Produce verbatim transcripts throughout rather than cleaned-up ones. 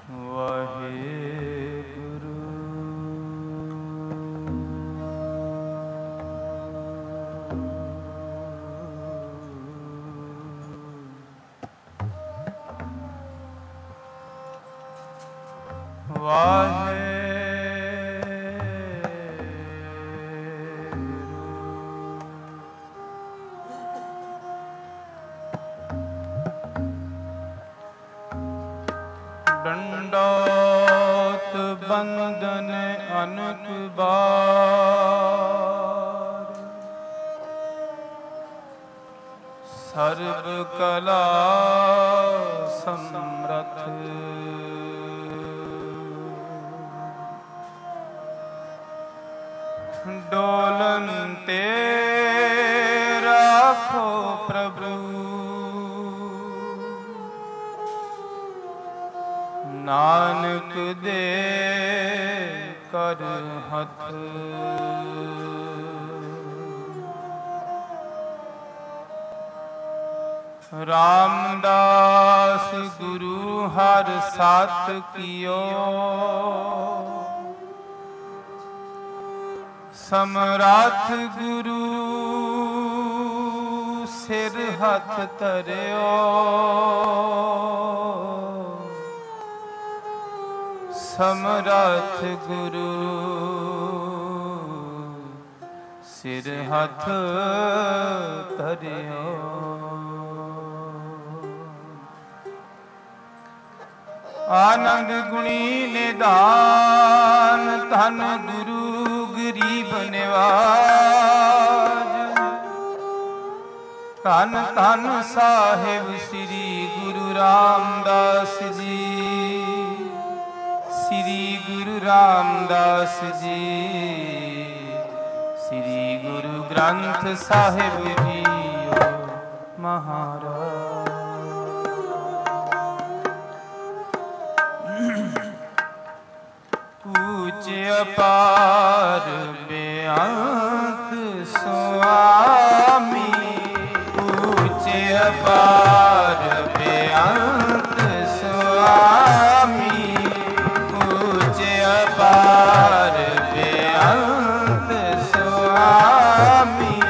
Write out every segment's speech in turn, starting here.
ਡੰਡੋਤ ਬੰਦਨ ਅਨਕ ਬਾਰ, ਸਰਬ ਕਲਾ ਸਮਰਥ। ਡੋਲਨ ਤੇ ਰਾਖੋ ਪ੍ਰਭੂ, ਨਾਨਕ ਦੇ ਕਰ ਹੱਥ। ਰਾਮਦਾਸ ਗੁਰੂ ਹਰ ਸਤ ਕੀਓ, ਸਮਰੱਥ ਗੁਰੂ ਸਿਰ ਹੱਥ ਧਰਿਓ। ਸਮਰੱਥ ਗੁਰੂ ਸਿਰ ਹੱਥ ਧਰਿਓ। ਆਨੰਦ ਗੁਣੀ ਨਿਧਾਨ, ਧੰਨ ਗੁਰੂ ਗਰੀਬ ਨਿਵਾਜ। ਧੰਨ ਧੰਨ ਸਾਹਿਬ ਸ੍ਰੀ ਗੁਰੂ ਰਾਮਦਾਸ ਜੀ, ਸ੍ਰੀ ਗੁਰੂ ਰਾਮਦਾਸ ਜੀ, ਸ੍ਰੀ ਗੁਰੂ ਗ੍ਰੰਥ ਸਾਹਿਬ ਜੀਓ ਮਹਾਰਾਜ। ਊਚ ਅਪਾਰ ਬੇਅੰਤ ਸੁਆਮੀ, ਊਚ ਅਪਾਰ ਬੇਅੰਤ ਸੁਆਮੀ, ਊਚ ਅਪਾਰ ਬੇਅੰਤ ਸੁਆਮੀ।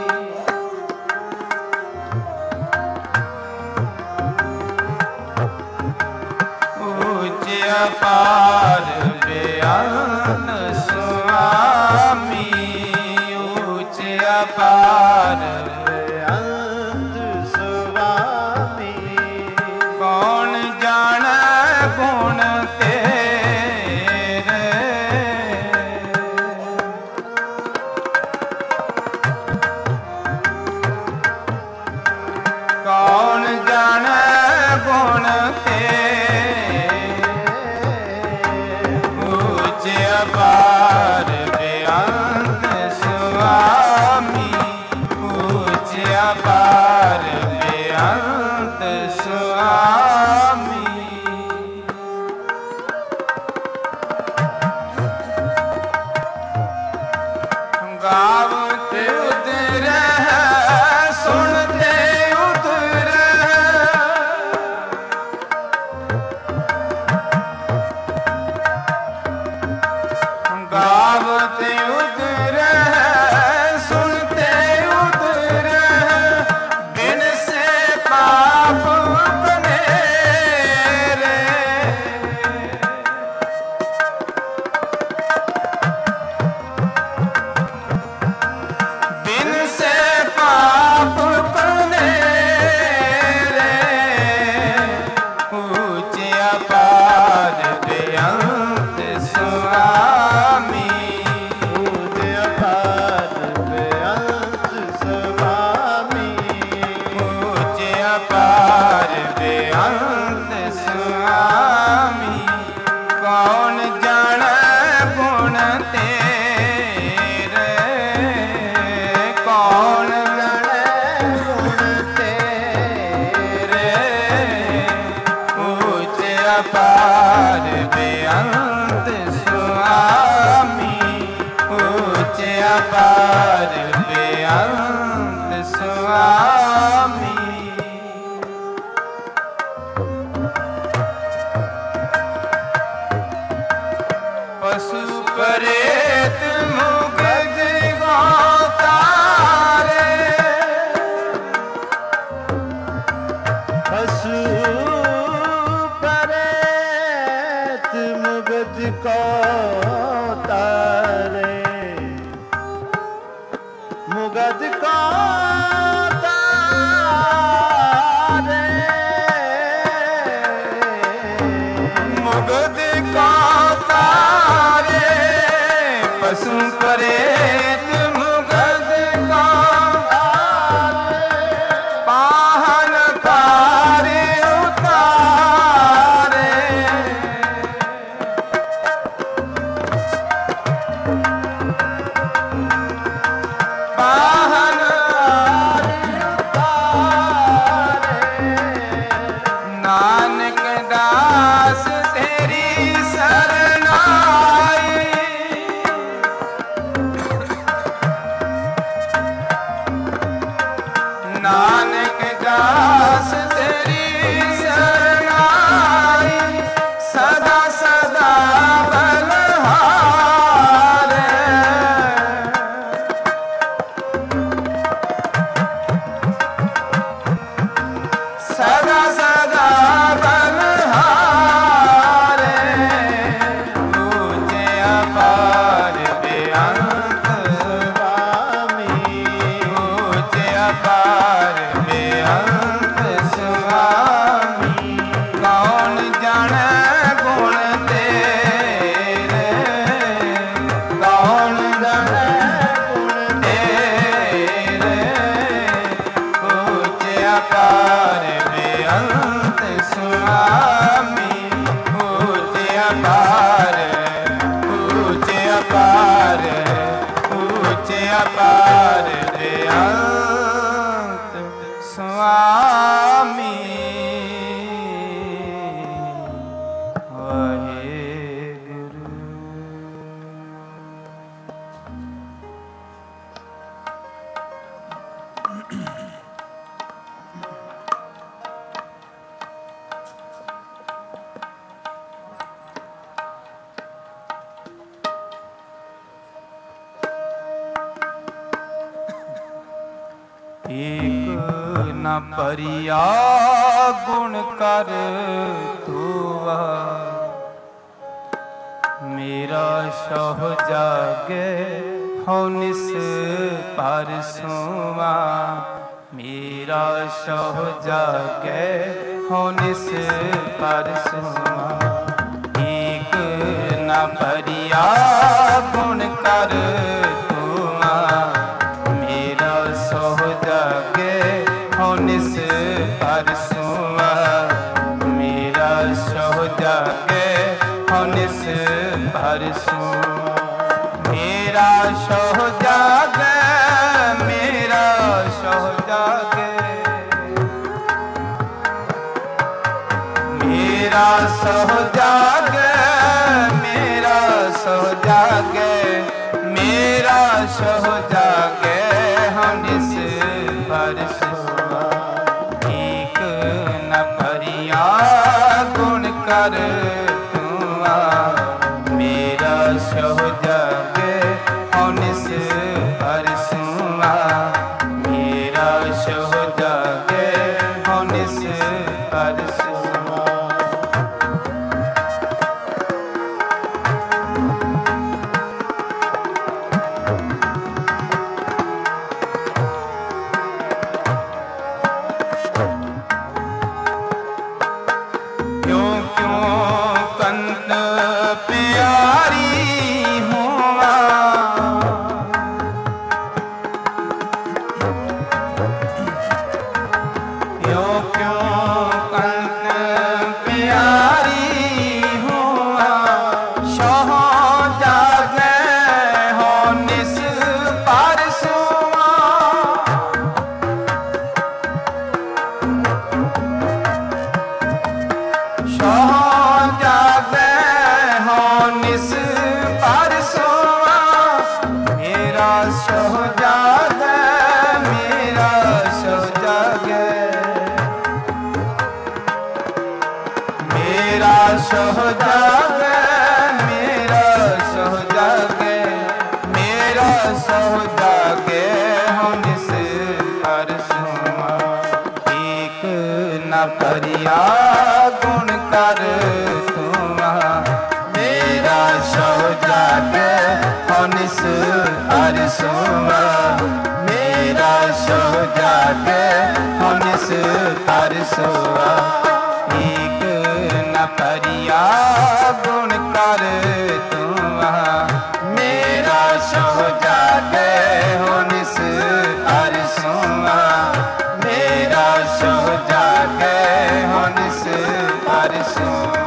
ਊਚ ਅਪਾਰ ਬੇਅੰਤ ਸੁਆਮੀ, ਊਚ ਅਪਾਰ ਬੇਅੰਤ ਸੁਆਮੀ। ਕੌਣ ਜਾਣੈ ਗੁਣ ਤੇਰੇ, ਕੌਣ ਜਾਣੈ ਗੁਣ ਤੇਰੇ। ਊਚ ਅਪਾਰ ਬੇਅੰਤ ਸੁਆਮੀ, ਊਚ ਅਪਾਰ ਬੇਅੰਤ ਸੁਆਮੀ। ਗਾਵਤ ਉਤਰੈ ਸੁਣਤੇ ਉਤਰੈ, ਗਾਵਤ ਉਤਰੈ ਸੁਣਤੇ ਉਤਰੈ। ਬਿਨ ਸੇ ਪਾਪ ਕਨੇਰੇ, ਬਿਨ ਸੇ ਪਾਪ ਕਨੇਰੇ। ਊਚ ਅਪਾਰ ਬੇਅੰਤ ਸੁਆਮੀ, ਊਚ ਅਪਾਰ ਬੇਅੰਤ ਸੁਆਮੀ, ਊਚ ਅਪਾਰ ਬੇਅੰਤ ਸੁਆਮੀ। ਕੌਣ ਜਾਣੈ ਗੁਣ ਤੇਰੇ, ਕੌਣ ਜਾਣੈ ਗੁਣ ਤੇਰੇ। ਊਚ ਅਪਾਰ ਬੇਅੰਤ ਸੁਆਮੀ, ਊਚ ਅਪਾਰ ਬੇਅੰਤ ਸੁਆਮੀ। को तारे मुगद को तारे मुगद को तारे पशु करे मुगद को पाहन तारे उतारे पाहन नानक दास तेरी सरनाई नानक दास तेरी सरनाई सदा सदा बलहारे सदा सदा बलहारे ऊंचे अपार बेअंत स्वामी ऊंचे अपार बेअंत स्वामी कौन जाने गुण तेरे कौन जाने गुण तेरे ऊंचे अपार बेअंत स्वामी ऊंचे अपार ऊंचे अपार ऊंचे अपार बेअंत स्वामी वाहेगुरु। एक न परिया गुण कर तुआ मेरा शह जागे हो निस पर सुआ मेरा शह जागे हो निस पर सुआ एक न परिया गुण कर तुआ मेरा सोह जागे हो निस पर सुआ मेरा सोह जागे हो निस पर सुआ मेरा सोह जागे मेरा सोह जागे मेरा सोह जागे मेरा सोह जागे मेरा सोह जागे हनिस पर सुआ एक न परिया गुण कर तुआ मेरा सोह जागे हनिस पर सुआ मेरा सोह जागे हनिस पर सुआ क्यों क्यों कंत प्यारी हुआ क्यों क्यों कंत प्यारी हुआ शह जागे हो निस पर सुआ शह जागे हो निस पर सुआ मेरा शह जागे मेरा शह जागे मेरा शह जागे मेरा शह जागे मेरा शह जागे हो निस पर सुआ एक न परिया गुण कर तुआ मेरा जागे हो निस हर सुमा मेरा सो जागे हो निस हर सुआ एक न परिया गुण कर तू मेरा सो जागे हो निस हर सुआ मेरा सो जागे हो निस हर सुआ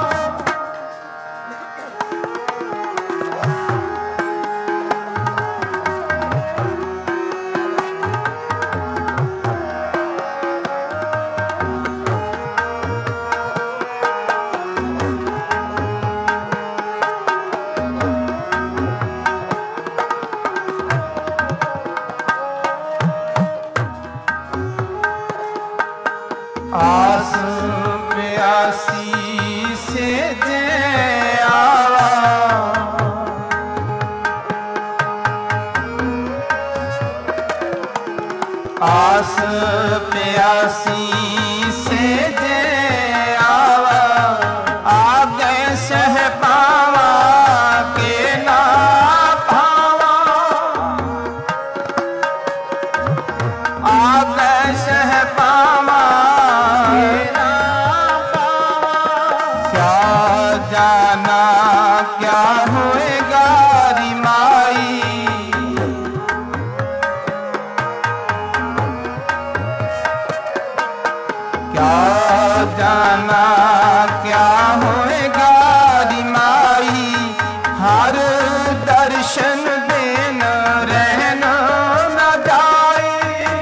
आस प्यासी से जे आवा आस प्यासी से जे आवा आगे सह पावा के ना पावा आगे सह पावा जाना क्या होएगा रिमाई क्या जाना क्या होएगा रिमाई हर दर्शन देन रहना न जाए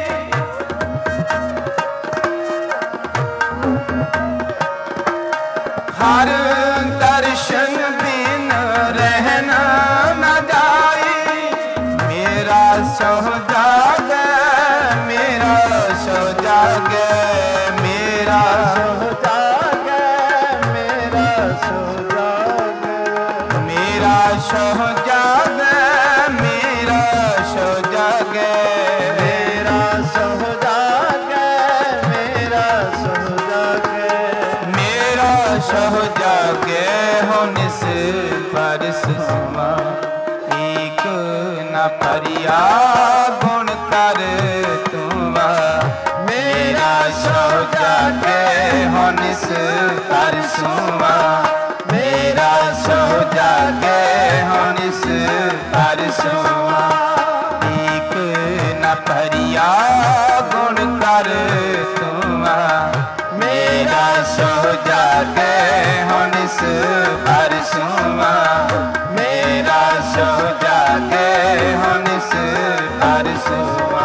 हर दर्शन बिन रहना न जाए मेरा सो जागे मेरा सो जागे मेरा सो जागे मेरा सो जागे मेरा सो जागे मेरा सो जागे मेरा सो जागे मेरा सो जागे मेरा सो जागे हो निस पर सुमा एक न परिया गुण कर तुमा मेरा सो जागे हो निस पर सुमा मेरा सो जागे हो निस पर सुमा एक न परिया गुण कर तुमा मेरा सो जागे हो निस हर सुमा मेरा सो जागे हो निस हर सुमा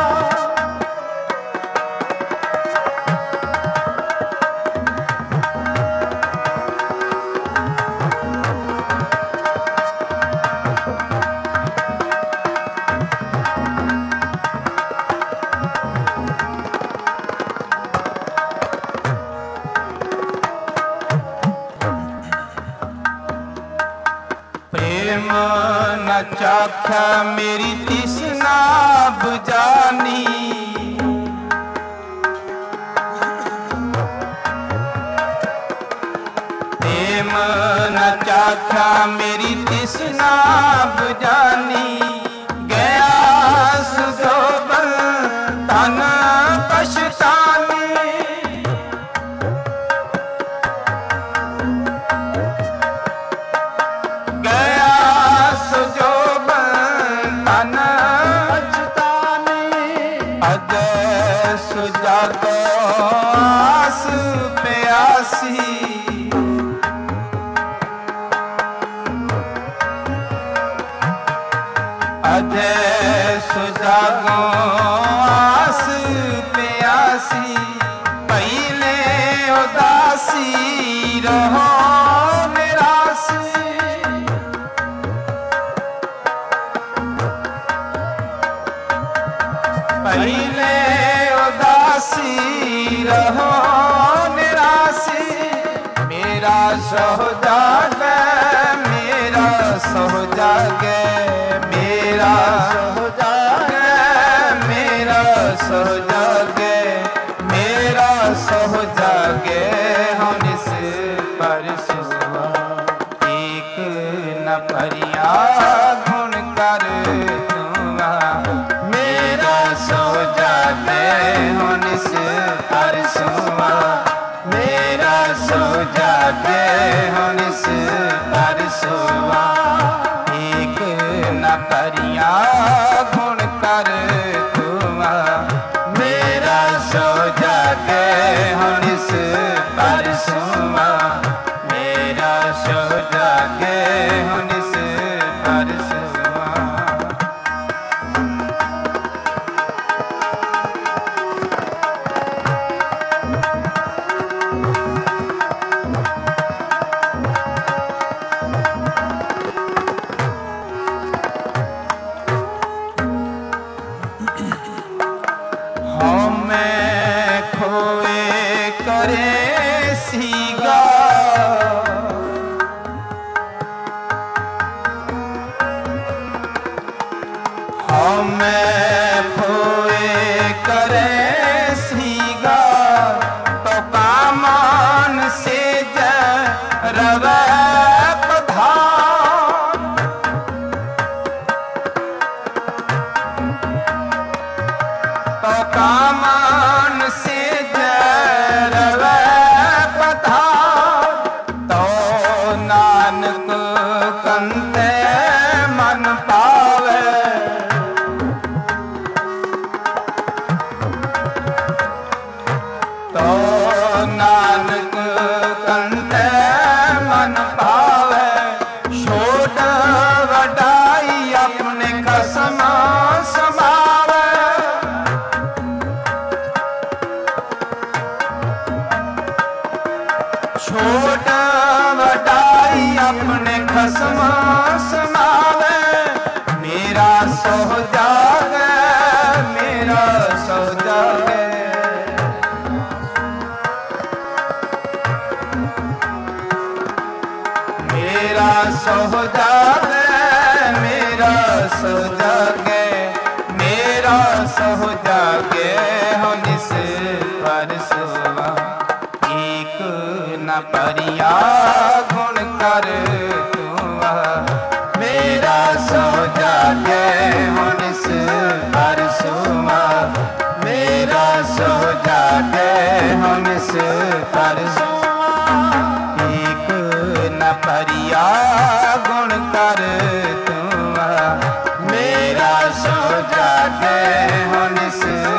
प्रेम न चाखा मेरी तृष्णा बुझानी प्रेम न चाखा मेरी तृष्णा बुझानी गया सुशोभन तन पछतानी सुजागो आस प्यासी अजय सुजागो आस प्यासी पहले उदासी रहो निरासी पहले उदासी रहो निरासी मेरा सो जागे मेरा सो जागे मेरा सो जागे मेरा सो जागे मेरा सो जागे हो निस पर सुमा एक न परसुआ मेरा सो जागे हनिस परसुआ एक न करिया गुण कर तुआ मेरा सो जागे हनिस परसुआ मेरा सो जागे हनिस परसुआ। परिया गुण कर तुआ मेरा सो जागे हनिस परसुआ मेरा सो जागे हनिस परसुआ एक न परिया गुण कर तुआ मेरा सो जागे हनिस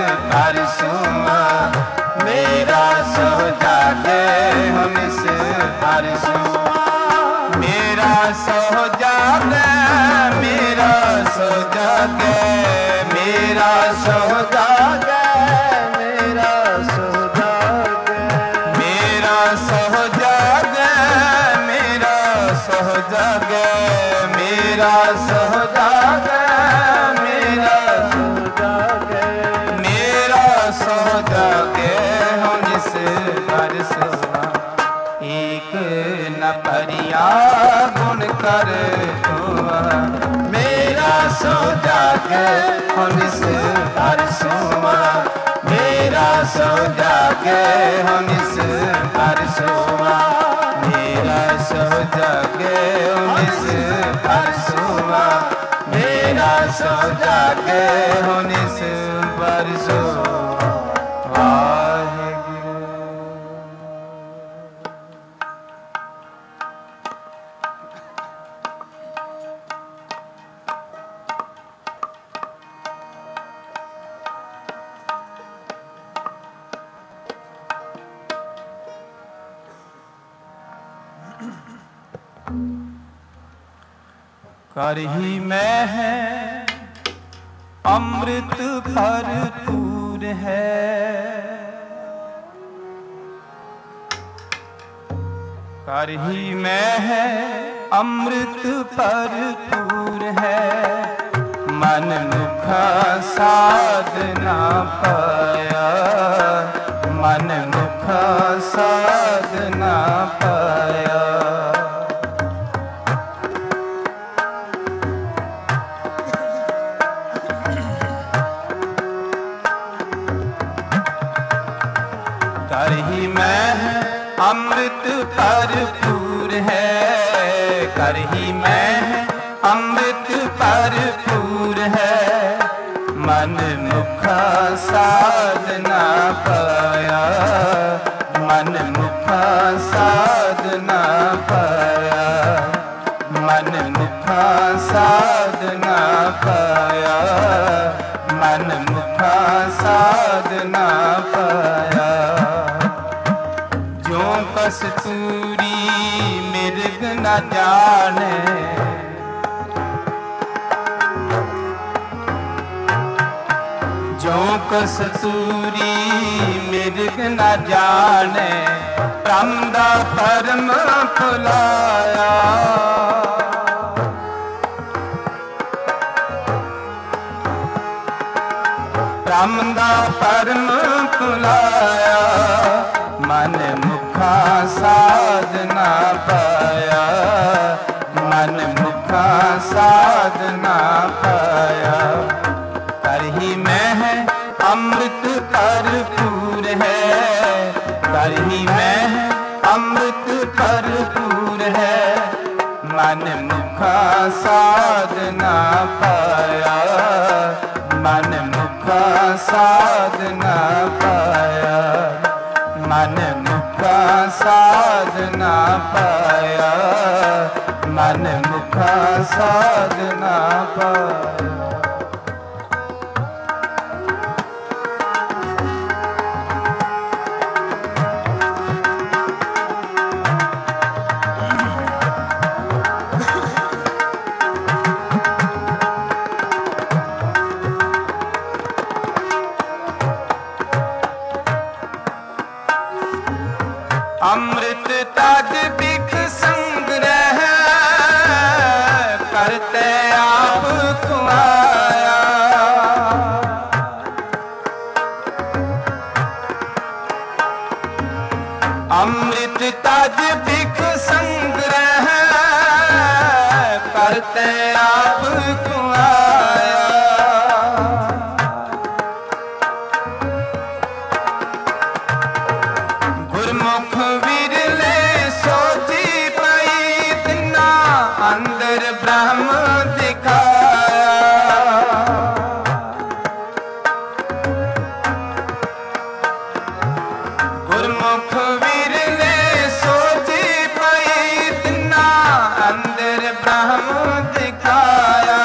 परसुआ मेरा सो जागे हनिस परसुआ मेरा सो जागे मेरा सो जागे मेरा सो जागे मेरा सो जागे मेरा सो जागे मेरा सो जागे मेरा सो जागे मेरा सो जागे मेरा सो जागे हनिस परसुआ एक न परिया गुण कर तुआ मेरा सो जागे हनिस परसुआ मेरा सो जागे हनिस परसुआ मेरा सो जागे हनिस परसुआ मेरा सो जागे हनिस परसुआ। करही में है अमृत भरपूर है करही में है अमृत भरपूर है मन मुख साध ना पाया मन मुख साध ना पाया करही में अमृत भरपूर है करही में अमृत भरपूर है मन मुख साध ना पाया ਸਾਧਨਾ ਪਾਇਆ, ਮਨ ਮੁਖਾ ਸਾਧਨਾ ਪਾਇਆ, ਮਨ ਮੁਖਾ ਸਾਧਨਾ ਪਾਇਆ। ਜੋ ਕਸਤੂਰੀ ਮਿਰਗ ਨ ਜਾਣੇ, ਜੋ ਕਸਤੂਰੀ ਮਿਰਗ ਨ ਜਾਣੇ, ਬ੍ਰਹਮ ਦਾ ਪਰਮ ਭੁਲਾਇਆ। ਬ੍ਰਹਮ ਦਾ ਪਰਮ ਭੁਲਾਇਆ, ਮਨ ਮੁਖਾ ਸਾਧਨਾ ਪਾਇਆ, ਮਨ ਮੁਖਾ ਸਾਧਨਾ ਪਾਇਆ। ਕਰਹੀ ਮਹਿ ਅੰਮ੍ਰਿਤ ਭਰਪੂਰ ਹੈ, ਕਰਹੀ ਮਹਿ ਅੰਮ੍ਰਿਤ ਭਰਪੂਰ ਹੈ, ਮਨ ਮੁਖਾ ਸਾਧਨਾ ਪਾਇਆ, ਮਨ ਮੁਖਾ ਸਾਧਨਾ ਪਾਇਆ, ਮਨ ਮੁਖਾ ਸਾਧਨਾ ਪਾਇਆ, ਮਨ ਮੁਖਾ ਸਾਧਨਾ ਪਾਇਆ। ਅੰਮ੍ਰਿਤ ਤਜ ਬਿਖ ਸੰਗ੍ਰਹਿ, ਕਰਤੇ ਆਪ ਖੁਆਇਆ। ਅੰਮ੍ਰਿਤ ਤਜ ਬਿਖ ਸੰਗ੍ਰਹਿ, ਕਰਤੇ ਆਪ ਖੁਆਇਆ। ਗੁਰਮੁਖ ਵਿਰਲੇ ਸੋਝੀ ਪਈ, ਤਿਨਾ ਅੰਦਰ ਬ੍ਰਹਮ ਦਿਖਾਇਆ। ਗੁਰਮੁਖ ਵਿਰਲੇ ਸੋਝੀ ਪਈ, ਤਿਨਾ ਅੰਦਰ ਬ੍ਰਹਮ ਦਿਖਾਇਆ,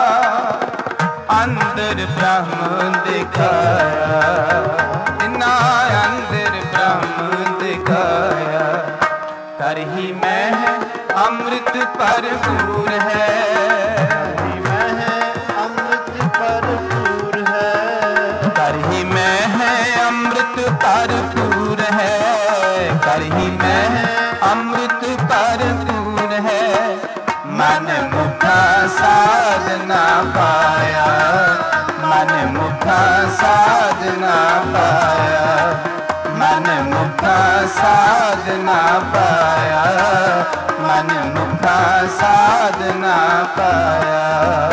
ਅੰਦਰ ਬ੍ਰਹਮ ਦਿਖਾਇਆ, ਤਿਨਾ ਅੰਦਰ ਬ੍ਰਹਮ ਦਿਖਾਇਆ। ਕਰਹੀ ਮਹਿ ਅੰਮ੍ਰਿਤ ਭਰਪੂਰ ਹੈ, ਕਰਹੀ ਮਹਿ ਅੰਮ੍ਰਿਤ ਭਰਪੂਰ ਹੈ, ਕਰਹੀ ਮਹਿ ਅੰਮ੍ਰਿਤ ਭਰਪੂਰ ਹੈ, ਕਰਹੀ ਮਹਿ ਅੰਮ੍ਰਿਤ ਭਰਪੂਰ ਹੈ। ਮਨ ਮੁਖਾ ਸਾਧਨਾ ਪਾਇਆ, ਮਨ ਮੁਖਾ ਸਾਧਨਾ ਪਾਇਆ, ਮਨ ਮੁਖਾ ਸਾਧਨਾ ਪਾਇਆ, ਮਨ ਮੁਖਾ ਸਾਧਨਾ ਪਾਇਆ।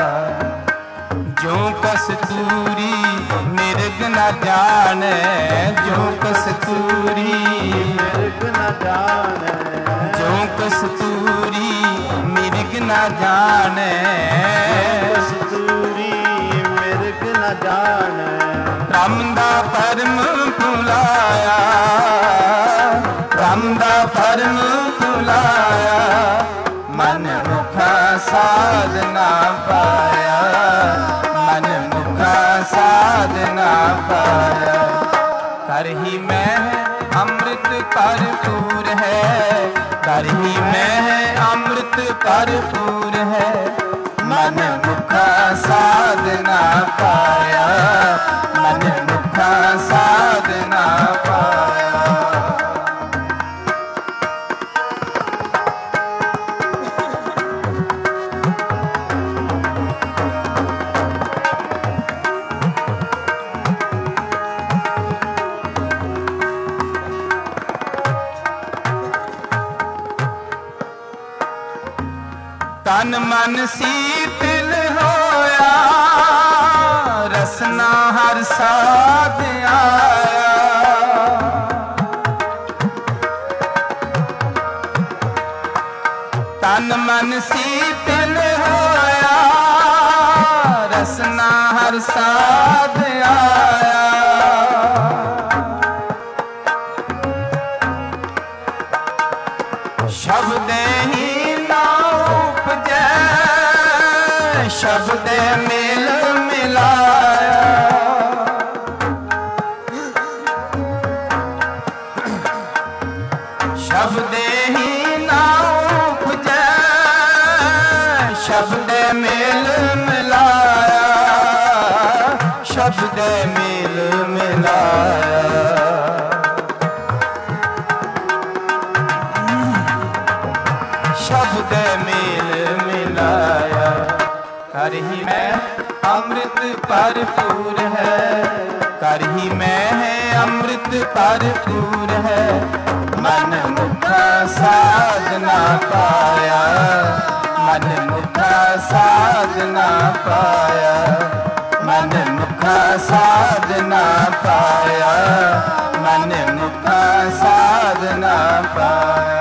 ਜੋ ਕਸਤੂਰੀ ਮਿਰਗ ਨ ਜਾਣੈ, ਜੋ ਕਸਤੂਰੀ ਮਿਰਗ ਨ ਜਾਣੈ, ਜੋ ਕਸਤੂਰੀ ਮਿਰਗ ਨ ਜਾਣੈ, ਕਸਤੂਰੀ ਮਿਰਗ ਨ ਜਾਣੈ। ਬ੍ਰਹਮ ਦਾ ਪਰਮ ਭੁਲਾਇਆ, ਬ੍ਰਹਮ ਦਾ ਪਰਮ ਭੁਲਾਇਆ, ਮਨ ਮੁਖਾ ਸਾਧਨਾ ਪਾਇਆ, ਮਨ ਮੁਖਾ ਸਾਧਨਾ ਪਾਇਆ। ਕਰਹੀ ਮਹਿ ਅੰਮ੍ਰਿਤ ਭਰਪੂਰ ਹੈ, ਕਰਹੀ ਮਹਿ ਅੰਮ੍ਰਿਤ ਭਰਪੂਰ ਹੈ, ਮਨ ਮੁਖਾ ਸਾਧਨਾ ਪਾਇਆ, ਮਨ ਮੁਖਾ ਸਾਧਨਾ ਪਾਇਆ। ਤਨ ਮਨ ਸੀਤਲ ਹੋਇਆ, ਰਸਨਾ ਹਰ ਸਾਧ ਆਇਆ। ਤਨ ਮਨ ਸੀਤਲ ਹੋਇਆ, ਰਸਨਾ ਹਰ ਸਾਧ ਆਇਆ। शब्द मेल मिलाया। शब्द ही ना उपजै शब्द मेल मिलाया। शब्द मेल मिलाया। शब्द मेल मिलाया। कर ही मैं अमृत भरपूर है। कर ही मैं है अमृत भरपूर है। मन मुखा साधना पाया। मन मुखा साधना पाया। मन मुखा साधना पाया। मन मुखा साधना पाया।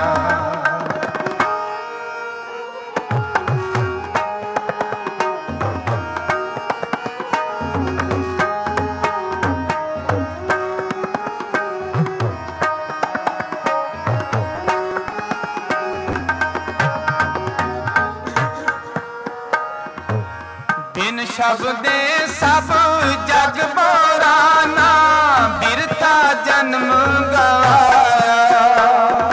बिन शब्दे सब जग बोराना। बिरथा जन्म गवाया।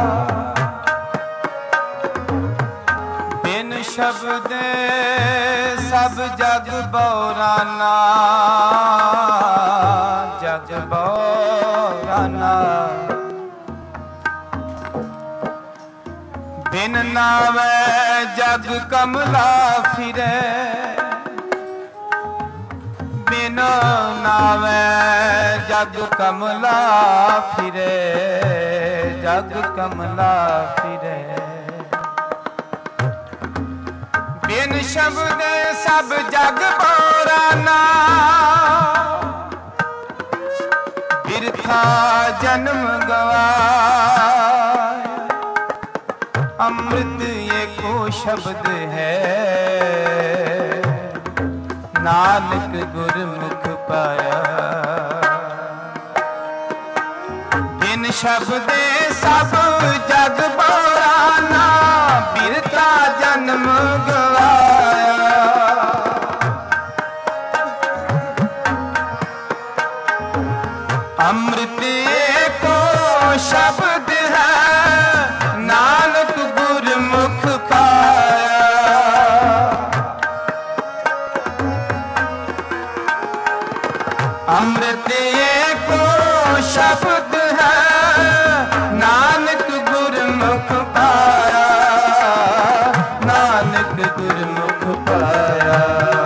बिन शब्दे सब जग बोराना। जग बोराना। बिन नावे जग कमला फिरे। बिन नावे जग कमला फिरे। जग कमला फिरे। बिन शब्द सब जग बोराना। बिरथा जन्म गवाया। अमृत एको शब्द है। नानक गुरमुख पाया। बिन शब्दे सब जग बोराना। बिरथा जन्म गवाया। अमृत एको शब्द है। नानक गुरमुख पाया। अमृत एको शब्द है। नानक गुरमुख पाया। नानक गुरमुख पाया।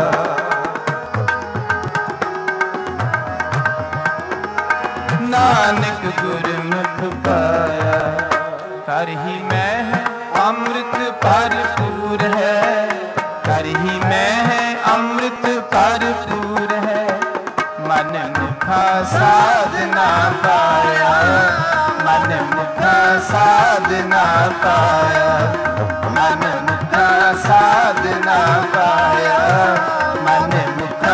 नानक गुरमुख पाया। कर ही मैं है अमृत भरपूर है। कर ही मैं है अमृत भरपूर है। मन मुखा साधना पाया। मन मुखा साधना पाया। मन मुखा साधना पाया। मन मुखा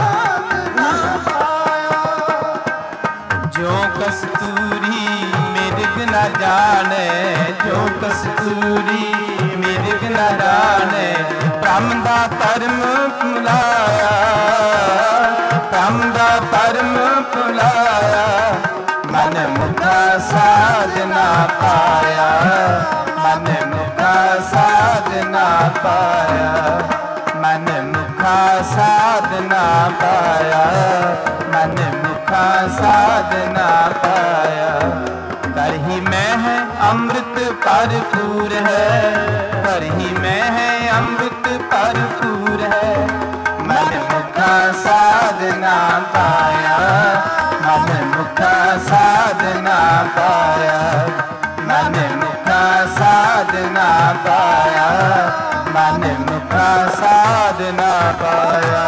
जो कस्तूरी मिर्ग न जाने। जो कस्तूरी मिर्ग न जाने। ब्रह्म दा धर्म भुलाया। ब्रह्म दा धर्म भुलाया। मन मुखा साधना पाया। मन मुखा साधना पाया। मन मुखा साधना पाया। मन मुखा साधना पाया। कर ही मैं है अमृत भरपूर है। कर ही मैं है अमृत भरपूर है। मन मुखा साधना पाया। मन मुखा साधना पाया। मन मुखा साधना पाया। मन मुखा साधना पाया।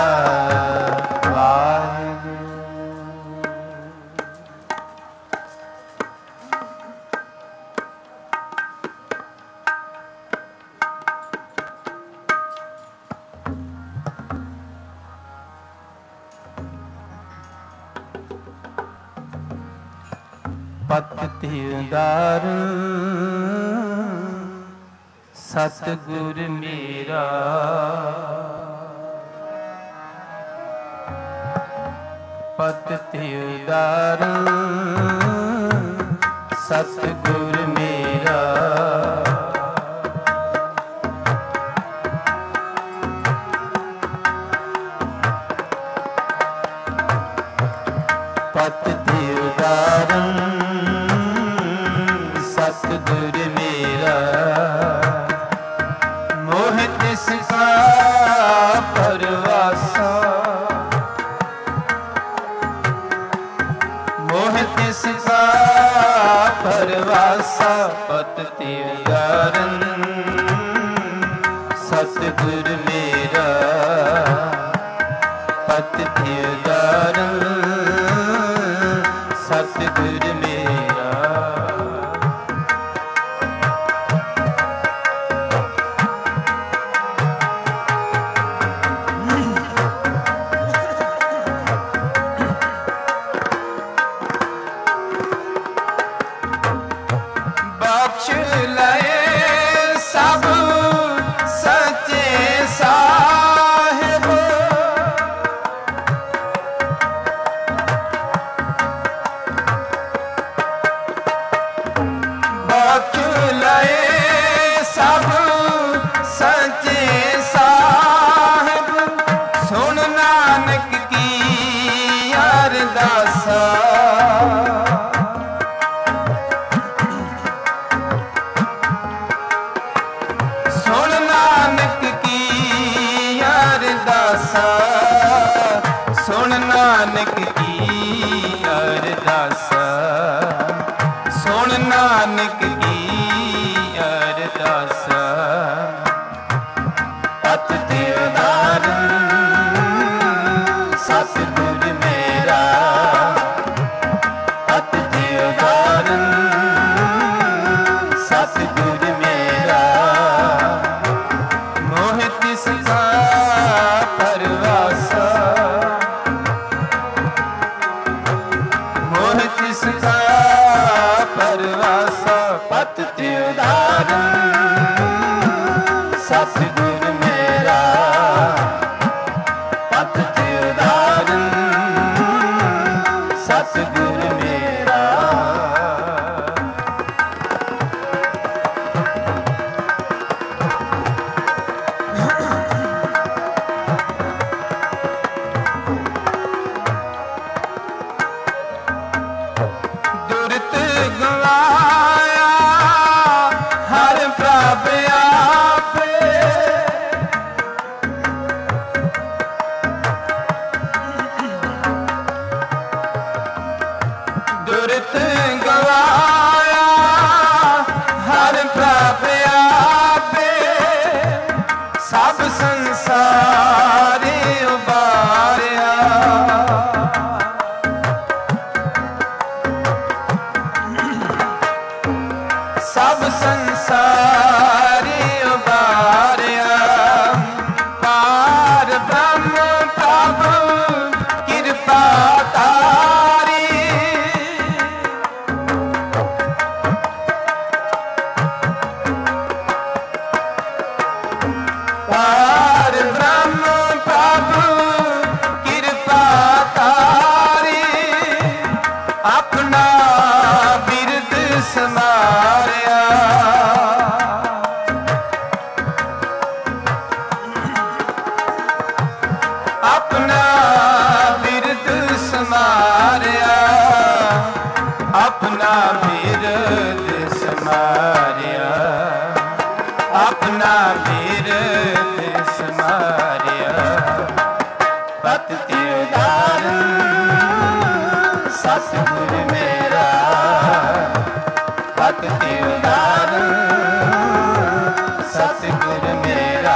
पति उदार सतगुर मेरा ਪਤ ਤੇ ਉਦਾਰਨ ਸਤਿਗੁਰ ਮੇਰਾ। ਪਤ ਤੇ ਉਦਾਰਨ ਸਤਿਗੁਰ ਮੇਰਾ। ਮੋਹ ਤਿਸ ਕਾ ਪਰਵਾਸਾ, ਮੋਹ ਤਿਸ ਕਾ ਪਰਵਾਸਾ। ਪਤ ਤੇ ਉਦਾਰਨ ਸਤਿਗੁਰ ਮੇਰਾ। ਪਤ ਤੇ ਉਦਾਰਨ ਸਤਿਗੁਰ ਮੇਰਾ। ਬਖਸ਼ ਲਏ ਸਭ ਸੱਚੇ ਸਾਹਿਬ। ਬਖਸ਼ ਲਏ ਸਭ ਸੱਚੇ ਸਾਹਿਬ। ਸੁਣ ਨਾਨਕ ਕੀ ਅਰਦਾਸਾ। ਸੁਣ ਨਾਨਕ ਕੀ ਅਰਦਾਸਾ। ਸੁਣ ਨਾਨਕ ਕੀ ਅਰਦਾਸਾ। ਸੁਣ ਨਾਨਕ ਕੀ ਅਰਦਾਸਾ। ਪਤ ਤੇ ਉਦਾਰਨ ਸਤਿਗੁਰ ਮੇਰਾ। ਪਤ ਤੇ ਉਦਾਰਨ ਸਤਿਗੁਰ ਮੇਰਾ। ਮੋਹ ਤਿਸ ਕਾ ਪਰਵਾਸਾ, ਮੋਹ ਤਿਸ ਕਾ ਪਰਵਾਸਾ। ਪਤ ਤੇ ਉਦਾਰਨ ਸਤਿਗੁਰ ਮੇਰਾ। ਪਤ ਤੇ ਉਦਾਰਨ ਸਤਿਗੁਰ ਮੇਰਾ। ਦੁਰਤ ਗਵਾਇਆ ਹਰ ਪ੍ਰਭ ਆਪੇ। ਦੁਰਤ ਗਵਾਇਆ ਹਰ ਪ੍ਰਭ ਆਪੇ। ਸਭ ਸੰਸਾਰੇ ਉਬਾਰਿਆ। ਸਭ ਸੰਸਾਰੇ ਉਬਾਰਿਆ। ਪਾਰ ਬ੍ਰਹਮ ਪ੍ਰਭ ਕਿਰਪਾ ਤਾਰੀ। ਪਾਰ ਬ੍ਰਹਮ ਪ੍ਰਭ ਕਿਰਪਾ ਤਾਰੀ। ਆਪਣਾ ਬਿਰਦ ਸਮਾਰਿਆ। ਆਪਣਾ ਬਿਰਦ ਸਮਾਰਿਆ। ਆਪਣਾ ਬਿਰਦ ਸਮਾਰਿਆ। ਆਪਣਾ ਬਿਰਦ ਸਮਾਰਿਆ। ਪਤ ਤੇ ਉਦਾਰਨ ਸਤਿਗੁਰ ਮੇਰਾ। ਪਤ ਤੇ ਉਦਾਰਨ ਸਤਿਗੁਰ ਮੇਰਾ।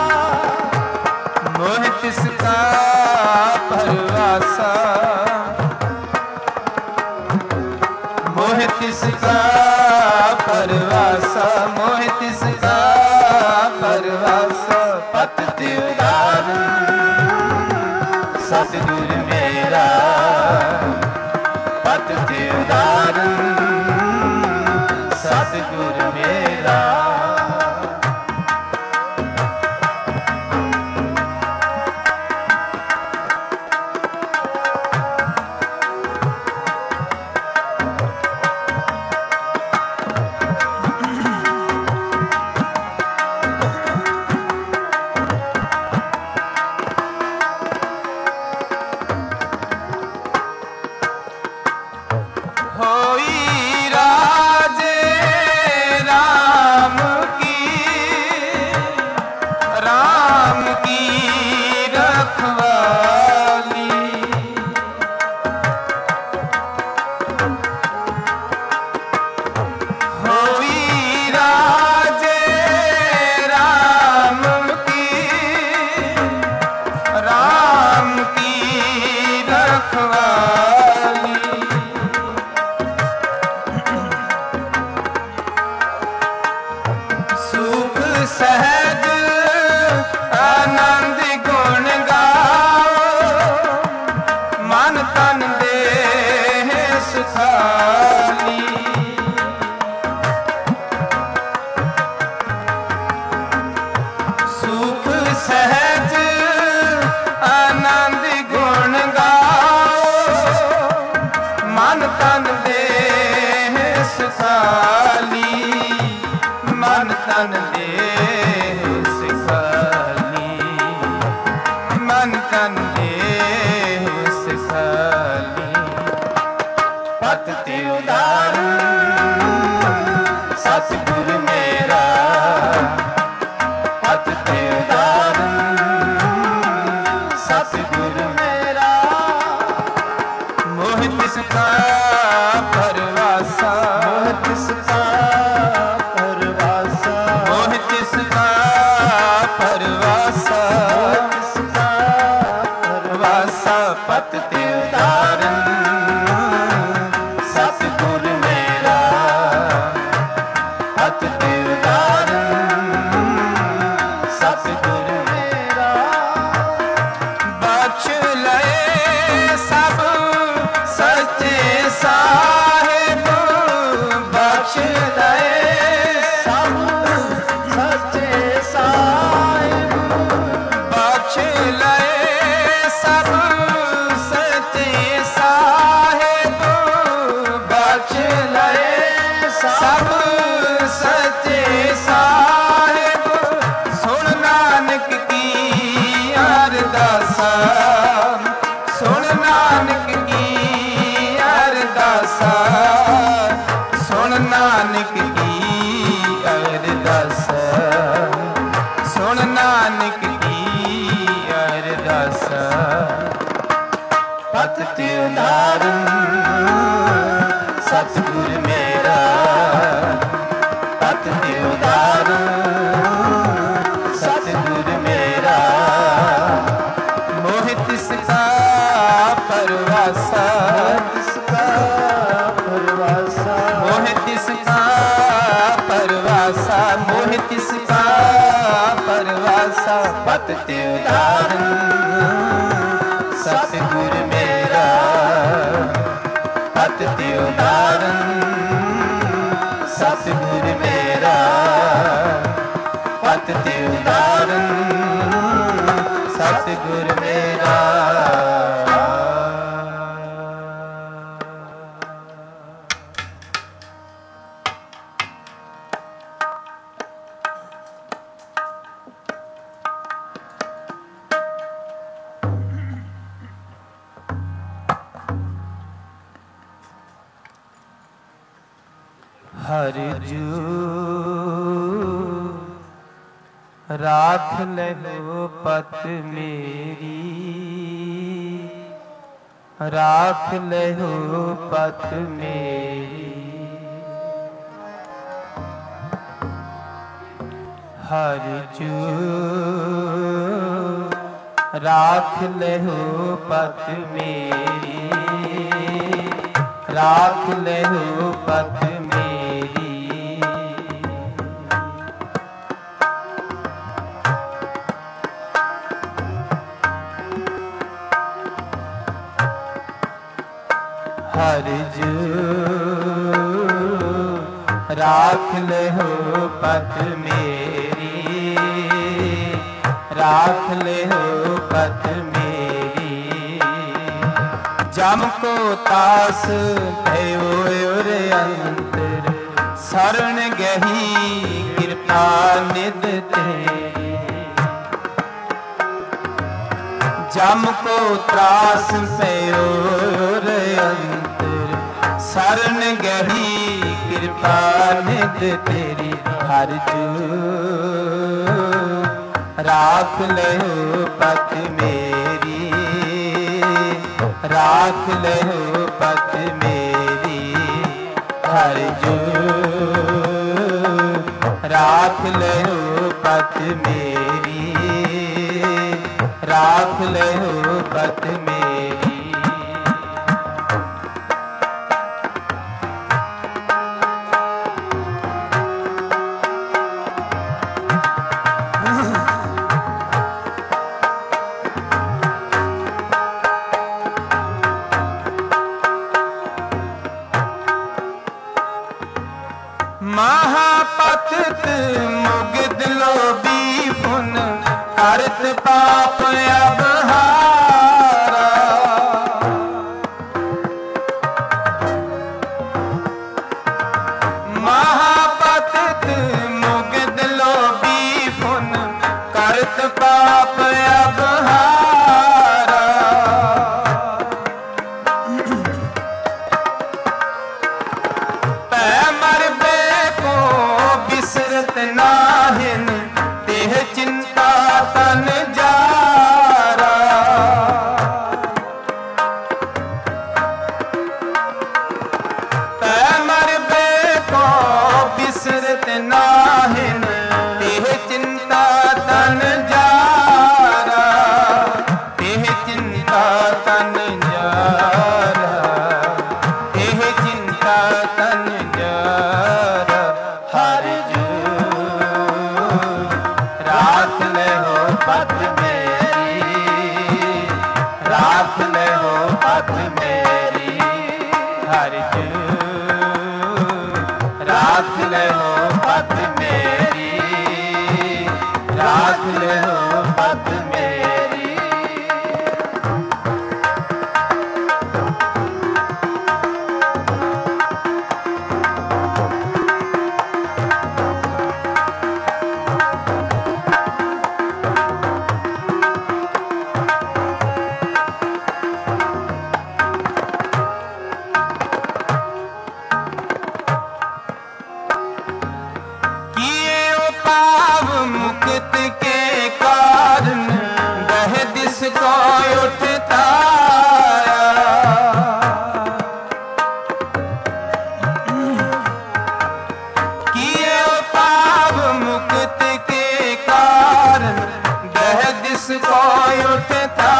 ਮੋਹ ਤਿਸ ਕਾ ਪਰਵਾਸਾ, ਮੋਹ ਤਿਸ ਕਾ ਪਰਵਾਸਾ। ਮੋਹ ਤਿਸ ਕਾ ਪਰਵਾਸਾ। ਪਤ ਤੇ ਉਦਾਰਨ ਸਤਿਗੁਰ ਮੇਰਾ। ਪਤ ਤੇ ਉਦਾਰਨ ਸਤਿਗੁਰ ਮੇਰਾ। नानक की अरदास पत उदारन सतगुर मेरा पत उदारन सतगुर मेरा मोह तिसका परवासा तिसका परवासा मोह तिसका परवासा मोह तिसका परवासा पत उदारन सतगुर मेरा पत उदारन सतगुर मेरा पत उदारन सतगुर मेरा। हर जू राख लहो पत मेरी राख लहो पत मेरी हर जू राख लहो पत मेरी राख लहो पत मेरी हर जू राख लहो पत मेरी राख लहो पत मेरी जम को तास भयो उर अंतर शरण गही कृपा निध तेरी जम को त्रास भयो उर अंतर शरण गही कृपा निध तेरी हर जू राख लहो पत मेरी राख लहो पत मेरी हर जू राख लहो पत मेरी राख लहो पत मेरी महापतित मुग्ध लोभी पुन करत पाप अबहारा महापतित मुग्ध लोभी पुन करत पाप अबहारा पै मर बिसरत नाहिन तेह चिंता तन जारा पै मर को बिसरत नाहिन तेह चिंता तन जारा तेह चिंता तन जारा तेह चिंता तन जारा हर जू राख लहो पत मेरी राख लहो पत मेरी हर जू राख लहो पत मेरी राख लहो पत मेरी मुक्त के का जिसको उठता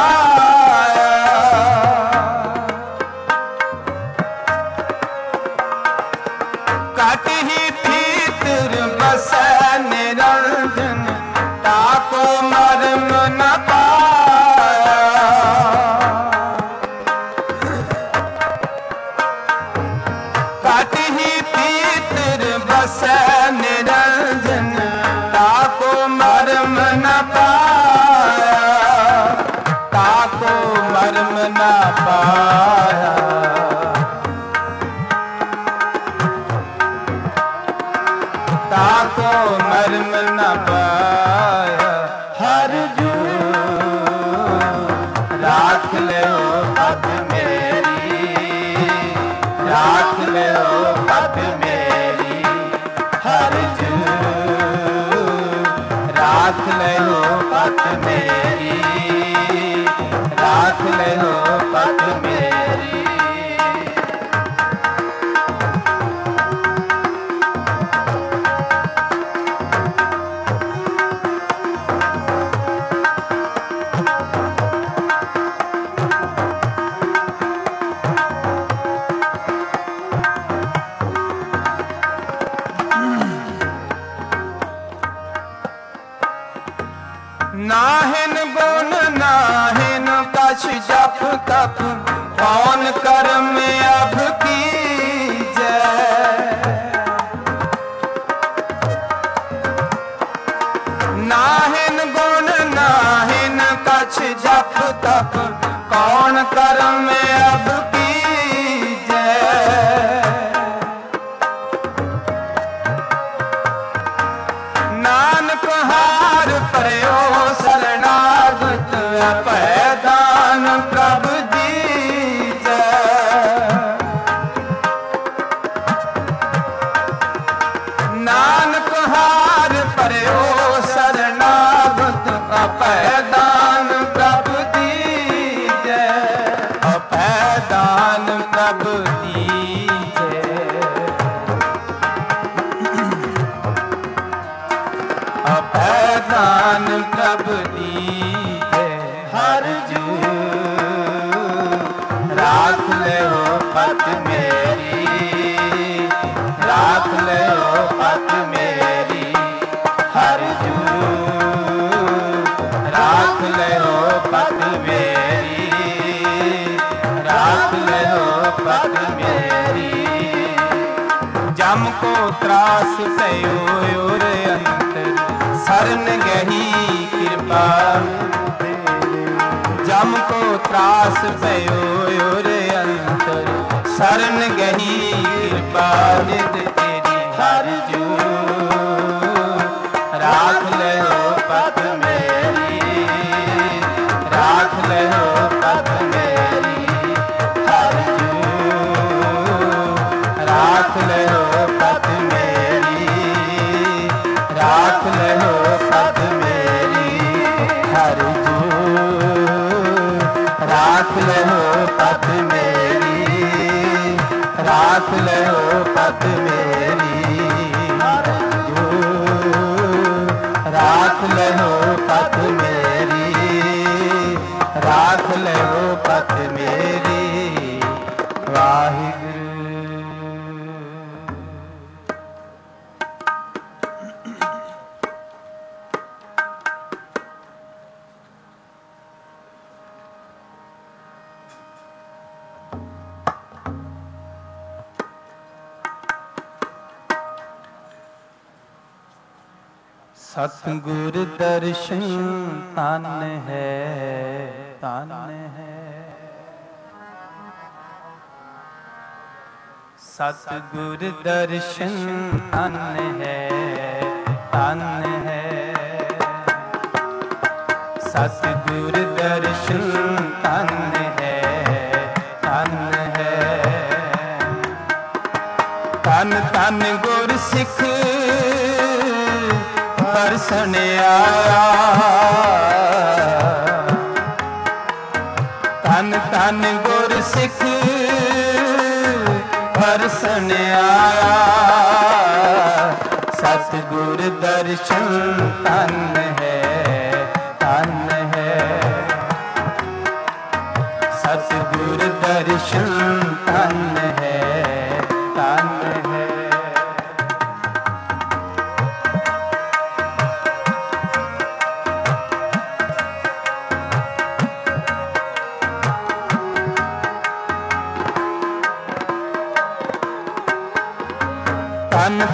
काट ही भीतर बसे निरंजन ताको मर्म न पाया काट ही भीतर बसे निरंजन ताको मर्म न पाया ताको मर्म न पाया ताको मर्म न पाया हर जू राख ले पद मेरी राख ले पद मेरी हर जू राख ले पद मेरी राख ले पद मेरी नाहिन गुण नाहिन कछ जप तप कौन कर्म अब कीजै नाहिन गुण नाहिन कछ जप तप कौन कर्म अब कीजै नानक हार पर्यो शरणागत पैदान प्रभु दीजै नानक हार पर्यो शरणागत पैदान प्रभु दीजै पैदान प्रभु दीजै पैदान प्रभु दीजै हर जू राख ले पद मेरी राख ले पद मेरी हर जू राख ले पद मेरी राख ले पद मेरी जम को त्रास पयो और अंतर शरण गही कृपा जम को त्रास पयो और अंतर शरण गही कृपा निध तेरी हर जू राख ले पद मेरी राख ले पद मेरी हर जू राख ले पद मेरी राख ले पद मेरी हर जू राख ले पद मेरी राख ले पद मेरी हर जू राख ले पद मेरी राख ले पद मेरी वाहिगुरू सतगुर दर्शन तन है तन है सतगुर दर्शन तन है तन है सतगुर दर्शन तन है तन है तन तन गुर सिख दर्शन आया तन तन गुर सिख दर्शन आया सतगुर दर्शन तन है तन है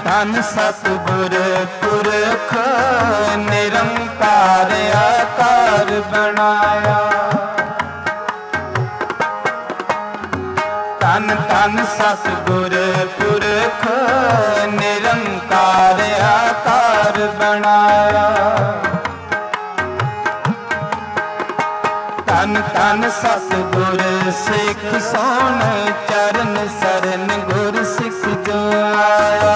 ਧੰਨ ਸਤਿਗੁਰ ਪੁਰਖ ਨਿਰੰਕਾਰ ਆਕਾਰ ਬਣਾਇਆ। ਧੰਨ ਧੰਨ ਸਤਿਗੁਰ ਪੁਰਖ ਨਿਰੰਕਾਰ ਆਕਾਰ ਬਣਾਇਆ। ਧੰਨ ਧੰਨ ਸਤਿਗੁਰ ਸਿੱਖ ਸੋਣ ਚਰਨ ਸਰਨ ਗੁਰ ਸਿੱਖ ਜੋ ਆਇਆ।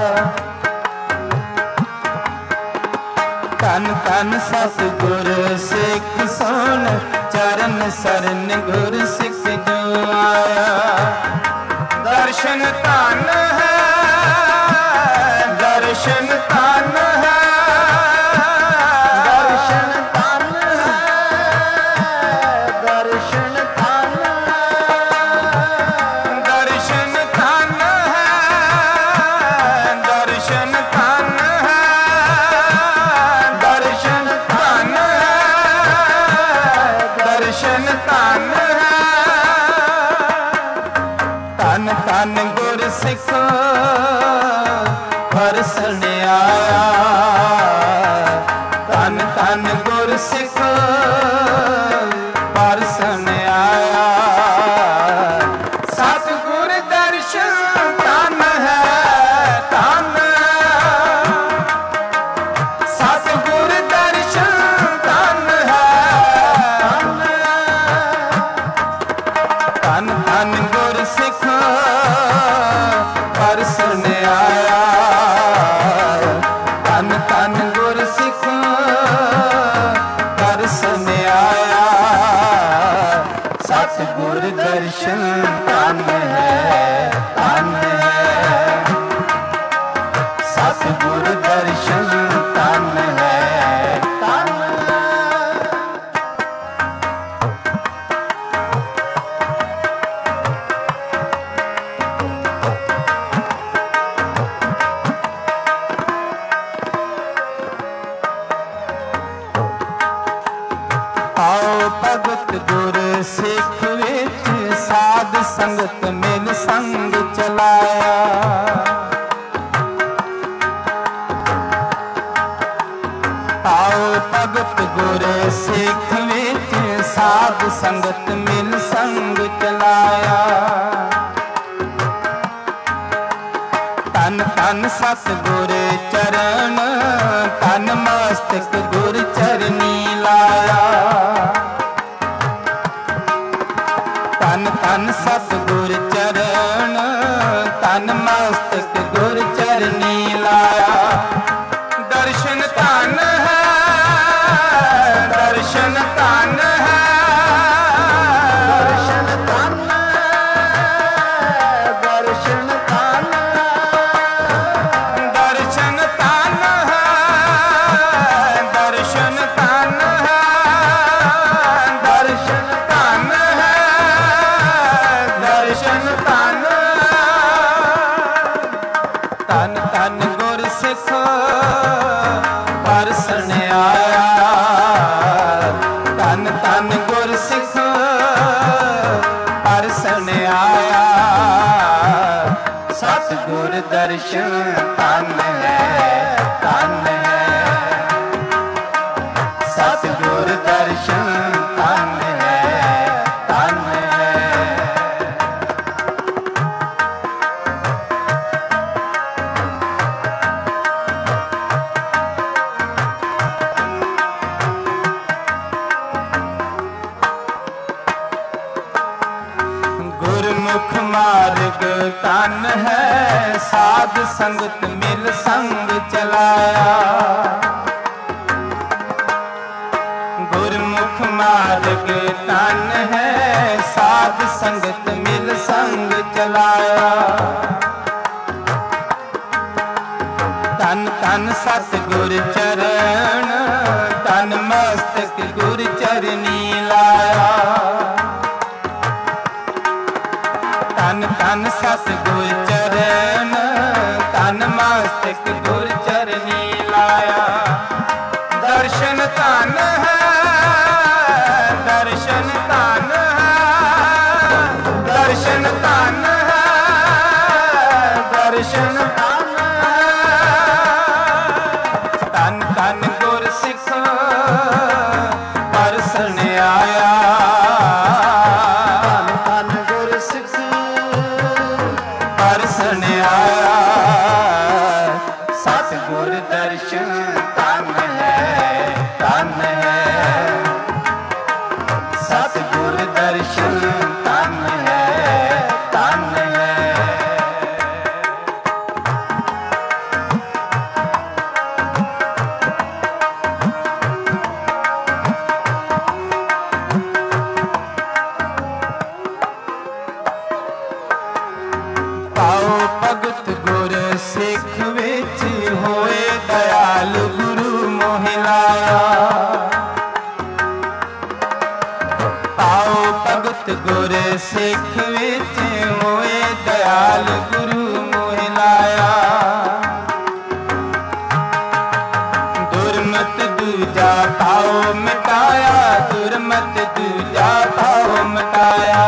ਧੰਨ ਧੰਨ ਸਤਿਗੁਰ ਸਿੱਖ ਸੋਣ ਚਰਨ ਸਰਨ ਗੁਰ ਸਿੱਖ ਜੋ ਆਇਆ। ਦਰਸ਼ਨ ਧੰਨ ਹੈ ਦਰਸ਼ਨ ਧੰਨ ਹੈ ਦਰਸ਼ਨ ਧੰਨ ਹੈ ਦਰਸ਼ਨ ਧੰਨ ਦਰਸ਼ਨ ਧੰਨ ਹੈ ਦਰਸ਼ਨ ਧੰਨ ਹੈ ਦਰਸ਼ਨ ਧੰਨ ਹੈ ਦਰਸ਼ਨ ਧੰਨ ਹੈ। ਧੰਨ ਧੰਨ ਗੁਰ ਸਿੱਖ ਪਰਸਨ ਆਇਆ। ਧੰਨ ਧੰਨ ਗੁਰ ਸਿੱਖ ਪਰਸਨ ਆਇਆ। ਸਤਿਗੁਰ ਦਰਸ਼ਨ ਧੰਨ ਹੈ ਧੰਨ ਸਤਿਗੁਰ ਦਰਸ਼ਨ ਧੰਨ ਹੈ ਧੰਨ ਧੰਨ ਗੁਰ ਸਿੱਖ ਪਰਸਨ ਆਇਆ। ਧੰਨ ਧੰਨ ਗੁਰ ਸਿੱਖ ਪਰਸਨ ਆਇਆ। ਸਤਿਗੁਰ ਦਰਸ਼ਨ ਧੰਨ ਹੈ ਧੰਨ ਹੈ ਸਤਿਗੁਰ ਦਰਸ਼ਨ ਧੰਨ ਹੈ ਧੰਨ। ਆਓ ਭਗਤ ਗੁਰ ਸਿੱਖ ਵਿੱਚ ਸਾਧ ਸੰਗਤ ਮਿਲ ਸੰਗ ਚਲਾਇਆ। ਆਓ ਭਗਤ ਗੁਰ ਸਿੱਖ ਵਿੱਚ ਸਾਧ ਸੰਗਤ ਮਿਲ ਸੰਗ ਚਲਾਇਆ। ਧੰਨ ਧੰਨ ਸਤਿਗੁਰ ਚਰਨ ਤਨ ਮਸਤਕ ਗੁਰ ਚਰਨੀ ਲਾਇਆ। ਧੰਨ ਧੰਨ ਸਤਿਗੁਰ ਚਰਨ ਤਨ ਮਸਤਕ ਗੁਰ ਚਰਨੀ ਲਾਇਆ। ਦਰਸ਼ਨ ਧੰਨ ਹੈ ਦਰਸ਼ਨ ਧੰਨ ਹੈ ਦਰਸ਼ਨ ਧੰਨ ਹੈ ਦਰਸ਼ਨ ਧੰਨ ਦਰਸ਼ਨ ਧੰਨ ਹੈ ਦਰਸ਼ਨ ਧੰਨ ਹੈ ਦਰਸ਼ਨ ਧੰਨ ਹੈ ਦਰਸ਼ਨ ਧੰਨ। ਧੰਨ ਧੰਨ ਗੁਰ ਸਿੱਖ ਪਰਸਨ ਆਇਆ। ਧੰਨ ਧੰਨ ਗੁਰ ਸਿੱਖ ਪਰਸਨ ਆਇਆ। ਸਤਿਗੁਰ ਦਰਸ਼ਨ ਧੰਨ ਹੈ ਧੰਨ ਹੈ ਸਤਿਗੁਰ ਦਰਸ਼ਨ ਧੰਨ ਹੈ ਧੰਨ ਹੈ। ਗੁਰਮੁਖ ਮਾਰਗ ਤਨ ਹੈ ਸਾਧ ਸੰਗਤ ਮਿਲ ਸੰਗ ਚਲਾਇਆ। ਗੁਰਮੁਖ ਮਾਰਗ ਤਨ ਹੈ ਸਾਧ ਸੰਗਤ ਮਿਲ ਸੰਗ ਚਲਾਇਆ। ਤਨ ਤਨ ਸਤਿਗੁਰ ਚਰਨ ਤਨ ਮਸਤਕ ਗੁਰ ਚਰਨੀ ਲਾਇਆ। ਤਨ ਤਨ ਸਤਿਗੁਰ ਚਰਨ ਤਨ ਮਸਤਕ ਗੁਰ ਚਰਨੀ ਲਾਇਆ। ਦਰਸ਼ਨ ਧੰਨ ਹੈ ਦਰਸ਼ਨ ਧੰਨ ਹੈ ਦਰਸ਼ਨ ਧੰਨ ਹੈ ਦਰਸ਼ਨ ਧੰਨ ਹੈ ਸਿੱਖ ਪਰਸਨ ਆਇਆ। ਧੰਨ ਧੰਨ ਗੁਰ ਸਿੱਖ ਪਰਸਨ ਆਇਆ। ਸਤਿਗੁਰ ਦਰਸ਼ਨ ਧਨ ਹੈ ਧਨ ਹੈ। ਸਤਿਗੁਰ ਦਰਸ਼ਨ ਧਨ ਹੈ ਧਨ ਹੈ। ਪਾਓ ਭਗਤ ਗੁਰ ਸਿੱਖ ਵਿੱਚ ਹੋਏ ਦਇਆਲ ਗੁਰੂ ਮੋਹ ਲਾਇਆ। ਪਾਓ ਭਗਤ ਗੁਰ ਸਿੱਖ ਵਿੱਚ ਹੋਏ ਦਇਆਲ ਗੁਰੂ ਮੋਹ ਲਾਇਆ। ਦੁਰਮਤ ਦੂਜਾ ਪਾਓ ਮਿਟਾਇਆ। ਦੁਰਮਤ ਦੂਜਾ ਪਾਓ ਮਿਟਾਇਆ।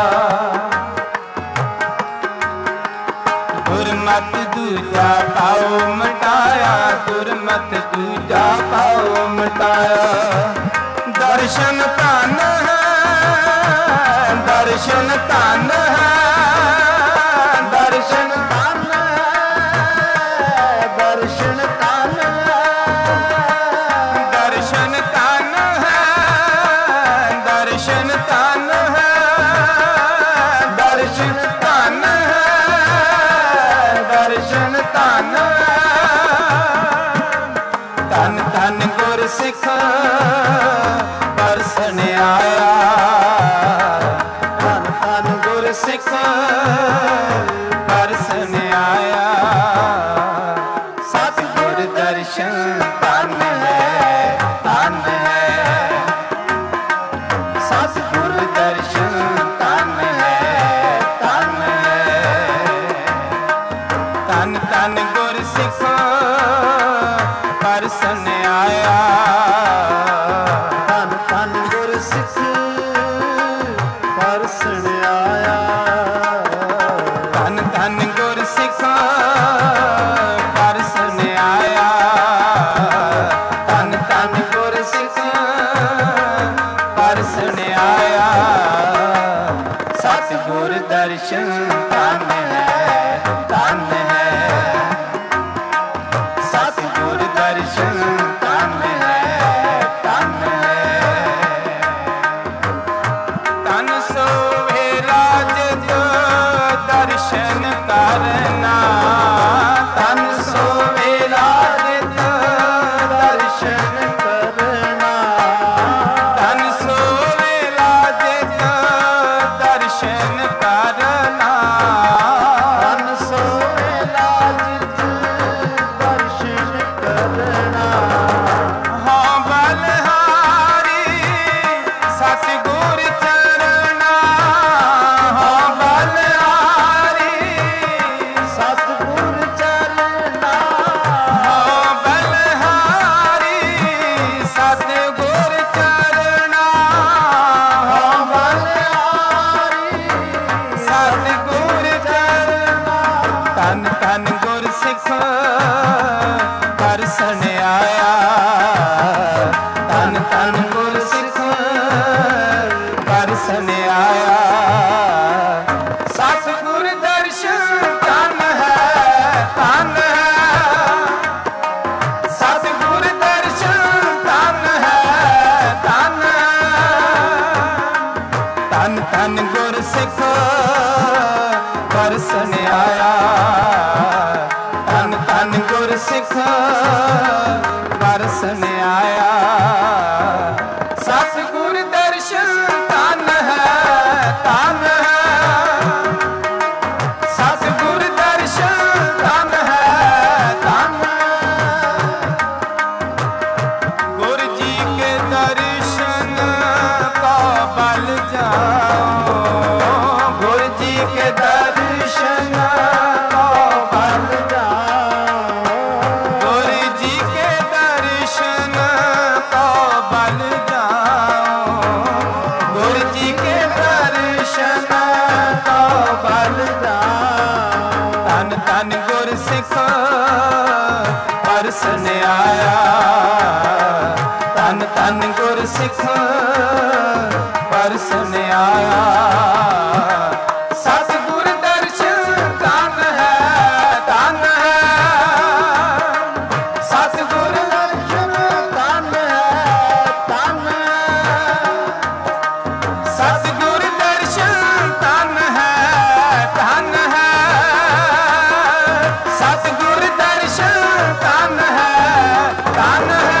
ਦੁਰਮਤ ਦੂਜਾ ਪਾਉ ਮਿਟਾਇਆ। ਦੁਰਮਤ ਦੂਜਾ ਪਾਉ ਮਿਟਾਇਆ। ਦਰਸ਼ਨ ਧਨ ਹੈ ਦਰਸ਼ਨ ਧਨ ਹੈ। ਦਰਸ਼ਨ ਧੰਨ ਹੈ ਦਰਸ਼ਨ ਧੰਨ ਹੈ ਦਰਸ਼ਨ ਧਨ ਹੈ ਦਰਸ਼ਨ ਧਨ ਹੈ। ਦਰਸ਼ਨ ਧਨ ਹੈ ਦਰਸ਼ਨ ਧਨ ਹੈ। ਧੰਨ ਧੰਨ ਗੁਰ ਸਿੱਖ ਪਰਸਨ ਆਇਆ। ਧੰਨ ਧੰਨ ਗੁਰ ਸਿੱਖ ਪਰਸਨ ਆਇਆ। ਸਤਿਗੁਰ ਦਰਸ਼ਨ ਧਨ ਹੈ ਧਨ ਹੈ। ਸਤਿਗੁਰ ਦਰਸ਼ਨ ਧਨ ਹੈ ਧਨ ਹੈ। ਧੰਨ ਧੰਨ ਗੁਰ ਸਿੱਖ ਪਰਸਨ ਆਇਆ। ਧੰਨ ਧੰਨ ਗੁਰ ਸਿੱਖ ਪਰਸਨ ਆਇਆ। ਧੰਨ ਧੰਨ ਗੁਰ ਸਿੱਖ ਪਰਸਨ ਆਇਆ। ਧੰਨ ਧੰਨ ਗੁਰ ਸਿੱਖ ਪਰਸਨ ਆਇਆ। ਸਤਿਗੁਰ ਦਰਸ਼ਨ ਧਨ ਹੈ ਧਨ ਹੈ। ਸਤਿਗੁਰ ਦਰਸ਼ਨ ਧਨ ਹੈ ਧਨ ਹੈ। ਧਨ ਸੋ ਵੇਲਾ ਜਿਤ ਦਰਸ਼ਨ ਕਰਨਾ। ਧਨ ਸੋ ਵੇਲਾ ਜਿਤ ਦਰਸ਼ਨ ਕਰਨਾ ਧਨ ਸੋ ਵੇਲਾ ਜਿਤ ਦਰਸ਼ਨ ਕਰਨਾ। ਧੰਨ ਸੋਵੇਲਾ ਜਿਤ ਦਰਸ਼ਨ ਕਰਨਾ। ਹਾਂ ਬਲਹਾਰੀ ਸਤਿਗੁਰ ਚਰਣਾ। ਹਾਂ ਬਲਹਾਰੀ ਸਤਿਗੁਰ ਚਰਨਾ ਹਾਂ ਬਲਹਾਰੀ ਸਤਿਗੁਰ ਚਰਣਾ। ਹਾਂ ਬਲਿਹਾਰੀ ਸਤਿਗੁਰ ਚਰਣਾ। ਧੰਨ ਧੰਨ ਗੁਰ ਸਿੱਖ ਪਰਸਨ ਆਇਆ। ਧੰਨ ਧੰਨ ਗੁਰ ਸਿੱਖ ਪਰਸਨ ਆਇਆ। ਸਤਿਗੁਰ ਦਰਸ਼ਨ ਧਨ ਹੈ ਧਨ ਹੈ। ਸਤਿਗੁਰ ਦਰਸ਼ਨ ਧਨ ਹੈ ਧਨ ਹੈ। ਧੰਨ ਧੰਨ ਗੁਰ ਸਿੱਖ ਪਰਸਨ ਆਇਆ। ਧੰਨ ਧੰਨ ਗੁਰ ਸਿੱਖ ਪਰਸਨ ਆਇਆ। ਸਤਿਗੁਰ ਦਰਸ਼ਨ ਧਨ ਹੈ ਧਨ ਹੈ। ਸਤਿਗੁਰ ਦਰਸ਼ਨ ਧਨ ਹੈ ਧਨ ਹੈ। ਗੁਰ ਜੀ ਕੇ ਦਰਸ਼ਨ ਕੋ ਬਲ ਜਾਓ। ਗੁਰ ਜੀ ਕੇ ਦਰਸ਼ਨ ਕੋ ਬਲ ਜਾਓ। ਗੁਰ ਜੀ ਕੇ ਧੰਨ ਧੰਨ ਗੁਰ ਸਿੱਖ ਪਰਸਨ ਆਇਆ। ਸਤਿਗੁਰ ਦਰਸ਼ਨ ਧਨ ਹੈ ਧਨ ਹੈ। ਸਤਿਗੁਰ ਦਰਸ਼ਨ ਧਨ ਹੈ ਧਨ ਹੈ। ਸਤਿਗੁਰ ਦਰਸ਼ਨ ਧਨ ਹੈ ਧਨ ਹੈ। ਸਤਿਗੁਰ ਦਰਸ਼ਨ ਧਨ ਹੈ ਧਨ ਹੈ।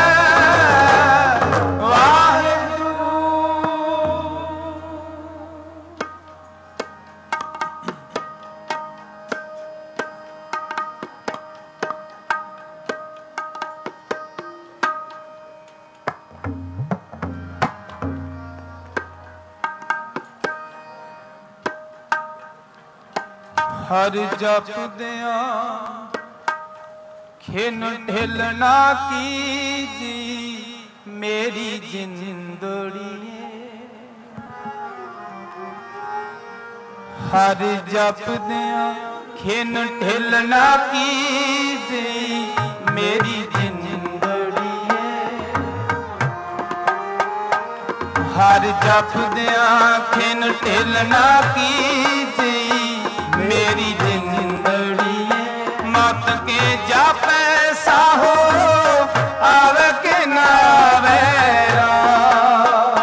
ਹਰ ਜਪਦਿਆਂ ਖਿਨ ਢਿਲ ਨਾ ਕੀਜੀ ਮੇਰੀ ਜਿੰਦੜੀਏ। ਹਰ ਜਪਦਿਆਂ ਖਿਨ ਢਿਲ ਨਾ ਕੀਜੀ ਮੇਰੀ ਜਿੰਦੜੀਏ। ਹਰ ਜਪਦਿਆਂ ਖਿਨ ਢਿਲ ਨਾ ਕੀਜੀ ਮੇਰੀ ਜਿੰਦੜੀਏ। ਮਤ ਕੇ ਜਾਪੈ ਸਾਹੋ ਆਵੇ ਕਿ ਨਾ ਆਵੇ ਰਾਮ।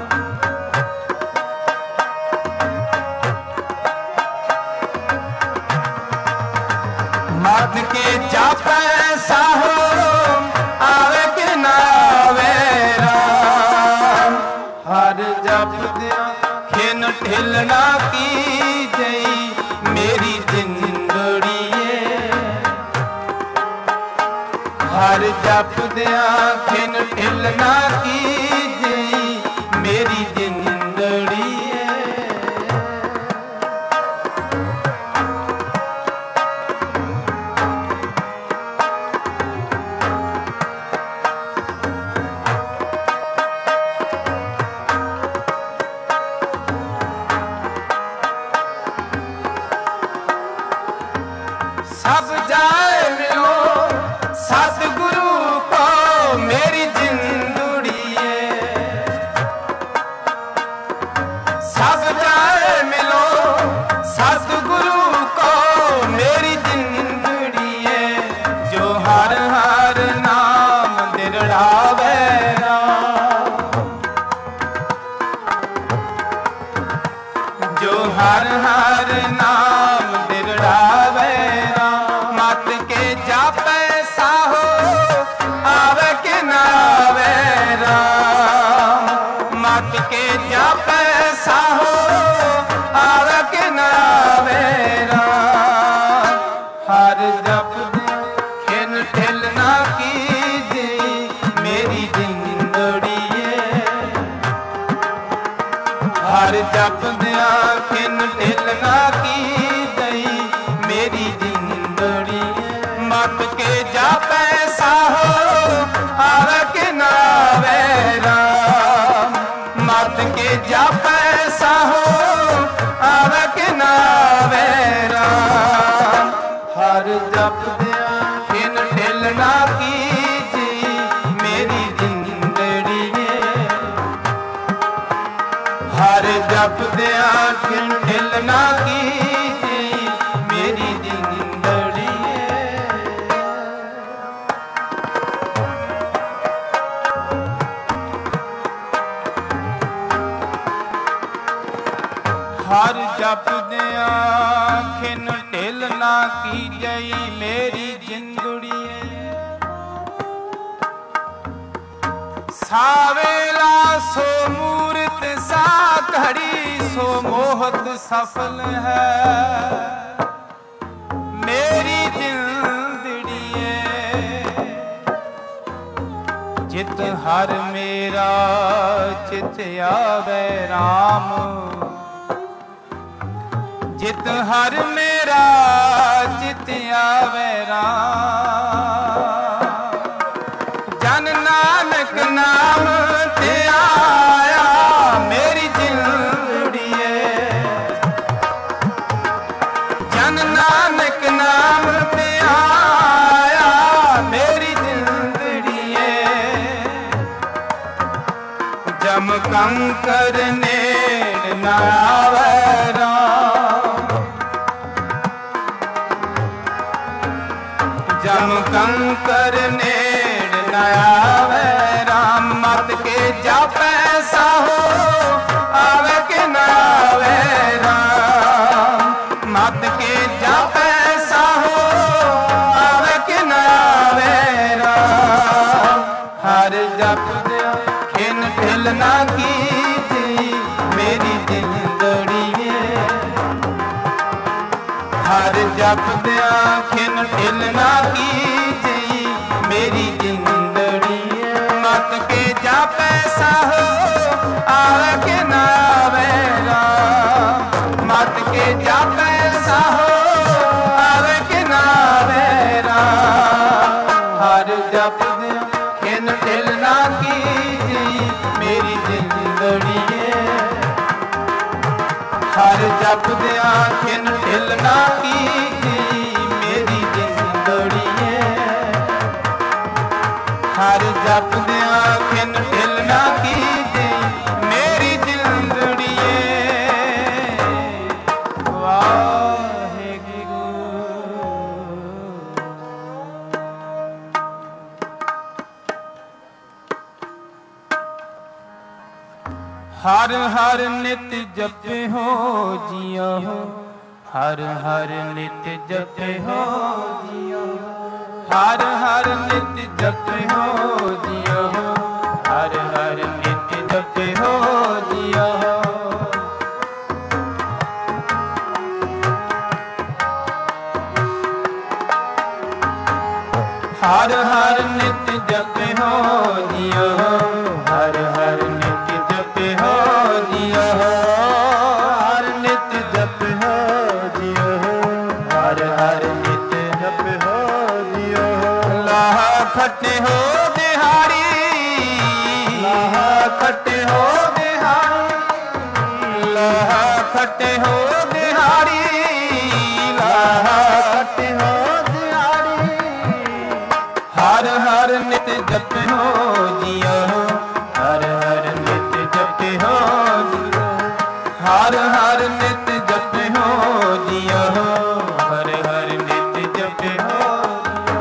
ਮਤ ਕੇ ਜਾਪੈ ਸਾਹੋ ਆਵੇ ਕਿ ਨਾ ਆਵੇ ਰਾਮ। ਹਰ ਜਪਦਿਆਂ ਖਿਨ ਢਿਲ ਨਾ ਕੀਜਈ ਮੇਰੀ ਜਿੰਦੜੀਏ। ਹਰ ਜਪਦਿਆਂ ਖਿਨ ਢਿਲ ਨਾ ਕੀਜਈ ਮੇਰੀ ਜਿੰਦੜੀਏ। ਸਭ ਜਾਏ ਮਿਲੋ ਸਤਿਗੁਰੂ ਕੋ ਮੇਰੀ ਜਿੰਦੜੀਏ। ਸਭ ਜਾਏ ਮਿਲੋ ਸਤਿਗੁਰੂ ਕੋ ਮੇਰੀ ਜਿੰਦੜੀਏ। ਜੋ ਹਰ ਹਰ ਨਾਮ ਦਿਰੜਾਵੇ ਰਾਮ। ਜੋ ਹਰ ਹਰ ਨਾਮ ਦਿਰੜਾਵੇ ਮਤ ਕੇ ਜਾਪੈ ਸਾਹੋ ਆਵੇ ਕਿ ਨਾ ਆਵੇ ਰਾਮ। ਮਤ ਕੇ ਜਾਪੈ ਸਾਹੋ ਆਵੇ ਕਿ ਨਾ ਆਵੇ ਰਾਮ। ਹਰ ਜਪਦਿਆਂ ਖਿਨ ਢਿਲ ਨਾ ਕੀਜੀ ਮੇਰੀ ਜਿੰਦੜੀਏ। ਹਰ ਜਪਦਿਆਂ ਖਿਨ ਢਿਲ ਨਾ ਕੀਜਈ ਮੇਰੀ ਜਿੰਦੜੀਏ। ਮਤ ਕੇ ਜਾਪੈ ਸਾਹੋ ਆਵੇ ਕਿ ਨਾ ਆਵੇ ਰਾਮ। ਮਤ ਕੇ ਜਾਪੈ ਸਾਹੋ ਆਵੇ ਕਿ ਨਾ ਆਵੇ ਰਾਮ। ਹਰ ਜਪਦਿਆਂ ਖਿਨ ਢਿਲ ਨਾ ਕੀਜੀ ਮੇਰੀ ਜਿੰਦੜੀਏ। ਹਰ ਜਪਦਿਆਂ ਖਿਨ ਢਿਲ ਨਾ ਕੀਜੀ ਮੇਰੀ ਜਿੰਦੜੀਏ। ਹਰ ਜਪਦਿਆਂ ਖਿਨ ਢਿਲ ਨਾ ਕੀਜਈ ਮੇਰੀ ਜਿੰਦੜੀਏ। ਸਾਵੇਲਾ ਸੋ ਮੂਰਤ ਸਾ ਘੜੀ ਸੋ ਮੋਹਤ ਸਫਲ ਹੈ ਮੇਰੀ ਜਿੰਦੜੀਏ। ਜਿਤ ਹਰ ਮੇਰਾ ਚਿਤ ਆਵੇ ਰਾਮ। ਜਿਤ ਹਰ ਮੇਰਾ ਚਿਤ ਆਵੇ ਰਾਮ। ਜਨ ਨਾਨਕ ਨਾਮ ਤੇ ਆਇਆ ਮੇਰੀ ਜਿੰਦੜੀਏ। ਜਨ ਨਾਨਕ ਨਾਮ ਤੇ ਆਇਆ ਮੇਰੀ ਜਿੰਦੜੀਏ। ਜਮ ਕੰਕਰ ਨੇੜ ਨ ਆਵੈ ਰਾਮ। ਜਮ ਕੰਕਰ ਨੇੜ ਨ ਆਵੈ ਰਾਮ। ਮਤ ਕੇ ਜਾਪੈ ਸਾਹੋ ਆਵੇ ਕਿ ਨ ਆਵੇ ਰਾਮ। ਮਤ ਕੇ ਜਾਪੈ ਸਾਹੋ ਆਵੇ ਕਿ ਨ ਆਵੇ ਰਾਮ। ਹਰ ਜਪਦਿਆਂ ਖਿਨ ਢਿਲ ਨਾ ਕੀਜੀ ਮੇਰੀ ਜਿੰਦੜੀਏ। ਹਰ ਜਪਦਿਆਂ ਖਿਨ ਢਿਲ ਨਾ ਕੀਜੀ ਮੇਰੀ ਜਿੰਦੜੀਏ। ਮਤ ਕੇ ਜਾਪੈ ਸਾਹੋ ਆਵੇ ਕਿ ਨ ਆਵੇ ਰਾਮ। ਮਤ ਕੇ ਜਾਪੈ ਸਾਹੋ ਆਵੇ ਕਿ ਨ ਆਵੇ ਰਾਮ। ਹਰ ਜਪਦਿਆਂ ਖਿਨ ਢਿਲ ਨਾ ਕੀਜੀ ਮੇਰੀ ਜਿੰਦੜੀਏ। ਹਰ ਜਪਦਿਆਂ ਖਿਨ ਢਿਲ ਨਾ ਕੀਜੀ ਮੇਰੀ ਜਿੰਦੜੀਏ। ਹਰ ਜਪਦਿਆਂ ਖਿਨ ਢਿਲ ਨਾ ਕੀਜੀ ਮੇਰੀ ਜਿੰਦੜੀਏ। ਵਾਹਿਗੁਰੂ। ਹਰ ਹਰ ਨਿਤ ਜਪਿਓ ਜੀਓ। ਹਰ ਹਰ ਨਿਤ ਜਪਿਓ ਜੀਓ। ਹਰ ਹਰ ਨਿਤ ਜਪਿਓ ਜੀਓ। ਹਰ ਹਰ ਨਿਤ ਜਪਿਓ ਜੀਓ। ਹਰ ਹਰ ਨਿਤ ਜਪਿਓ ਜੀਓ। ਹਰ ਹਰ ਨਿਤ ਜਪਿਓ ਜੀਓ। ਹਰ ਨਿਤ ਜਪਿਓ ਜੀਓ। ਹਰ ਹਰ ਨਿਤ ਜਪਿਓ ਜੀਓ। ਲਾਹ ਖੱਟੇ ਹੋ ਦਿਹਾੜੀ। ਲਾਹ ਖੱਟੇ ਹੋ ਦਿਹਾੜੀ। ਲਾਹ ਖੱਟੇ ਹੋ ਦਿਹਾੜੀ। ਲਾਹ ਖੱਟੇ ਹੋ ਦਿਹਾੜੀ। ਹਰ ਹਰ ਨਿਤ ਜਪਿਓ ਜੀਓ। ਹਰ ਹਰ ਨਿਤ ਜਪਿਓ ਜੀਓ। ਹਰ ਹਰ ਨਿਤ ਜਪਿਓ ਜੀਓ। ਹਰ ਹਰ ਨਿਤ ਜਪਿਓ ਜੀਓ।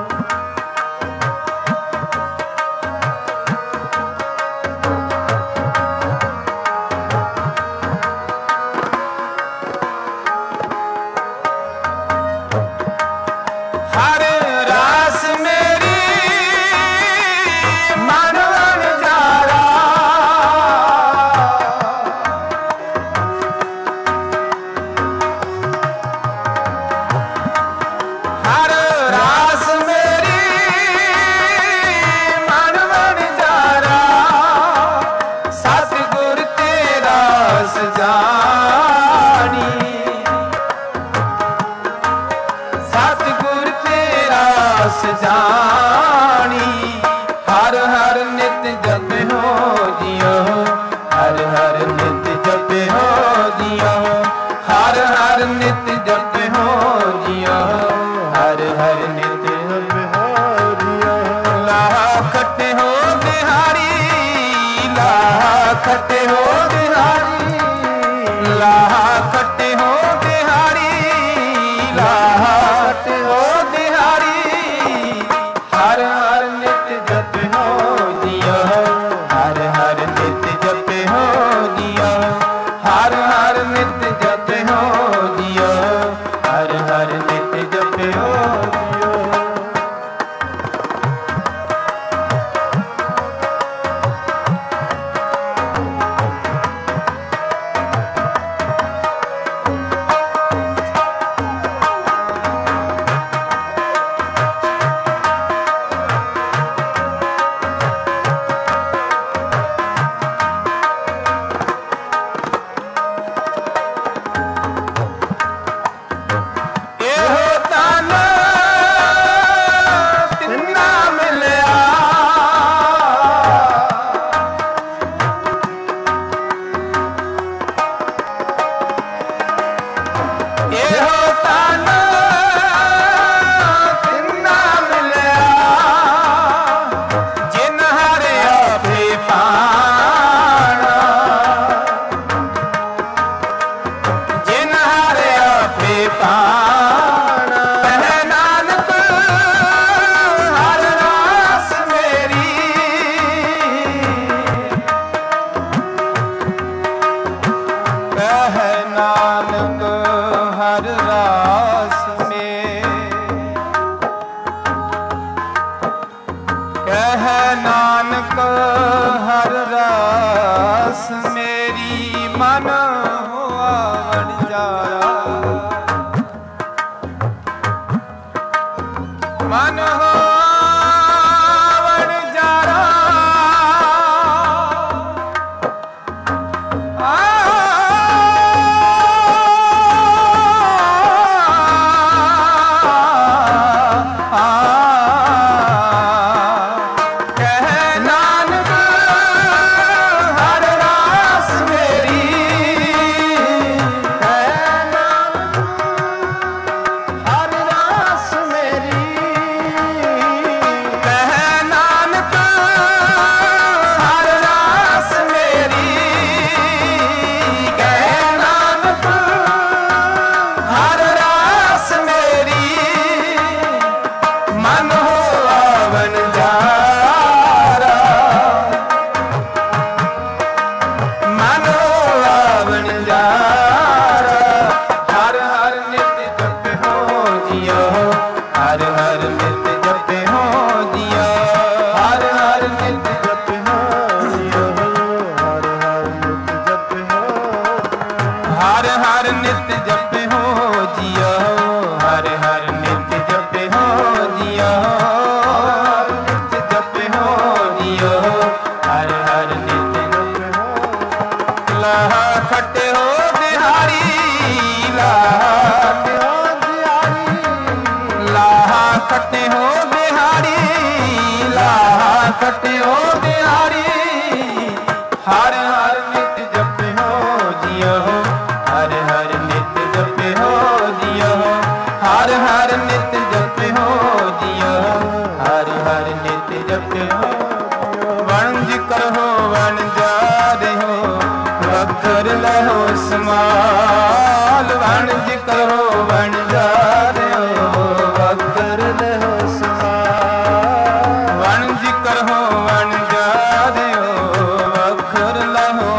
ਹਰ ਰਾਸ ਮੇਰੀ ਮਨ ਵਣਜਾਰਾ। ਹਰ ਰਾਸ ਮੇਰੀ ਮਨ ਵਣਜਾਰਾ। ਸਤਿਗੁਰ ਤੇਰਾ ਸਜਾਣੀ। ਸਤਿਗੁਰ ਤੇਰਾ ਸਜਾਣੀ। ਹਰ ਹਰ ਨਿਤ ਜਪਿਓ ਜੀਓ। ਹਰ ਹਰ ਨਿਤ ਜਪਿਓ ਜੀਓ। ਹਰ ਹਰ ਨਿਤ ਜਪਿਓ ਜੀਓ। ਹਰ ਹਰ ਨਿਤ ਜਪਿਓ ਜੀਓ। ਲਾਹ ਖੱਟੇ ਹੋ ਦਿਹਾੜੀ। ਲਾਹ ਖੱਟੇ ਹੋ ਦਿਹਾੜੀ। ਲਾਹ ਖੱਟੇ ਹੋ ਦਿਹਾੜੀ। ਲਾਹ ਖੱਟੇ ਹੋ ਦਿਹਾੜੀ। ਹਰ ਹਰ ਨਿਤ ਜਪਿਓ ਜੀਓ। ਹਰ ਹਰ ਨਿਤ ਜਪਿਓ ਜੀਓ। ਹਰ ਹਰ ਨਿਤ ਜਪਿਓ ਜੀਓ। ਹਰ ਹਰ ਨਿਤ ਜਪਿਓ ਜੀਓ।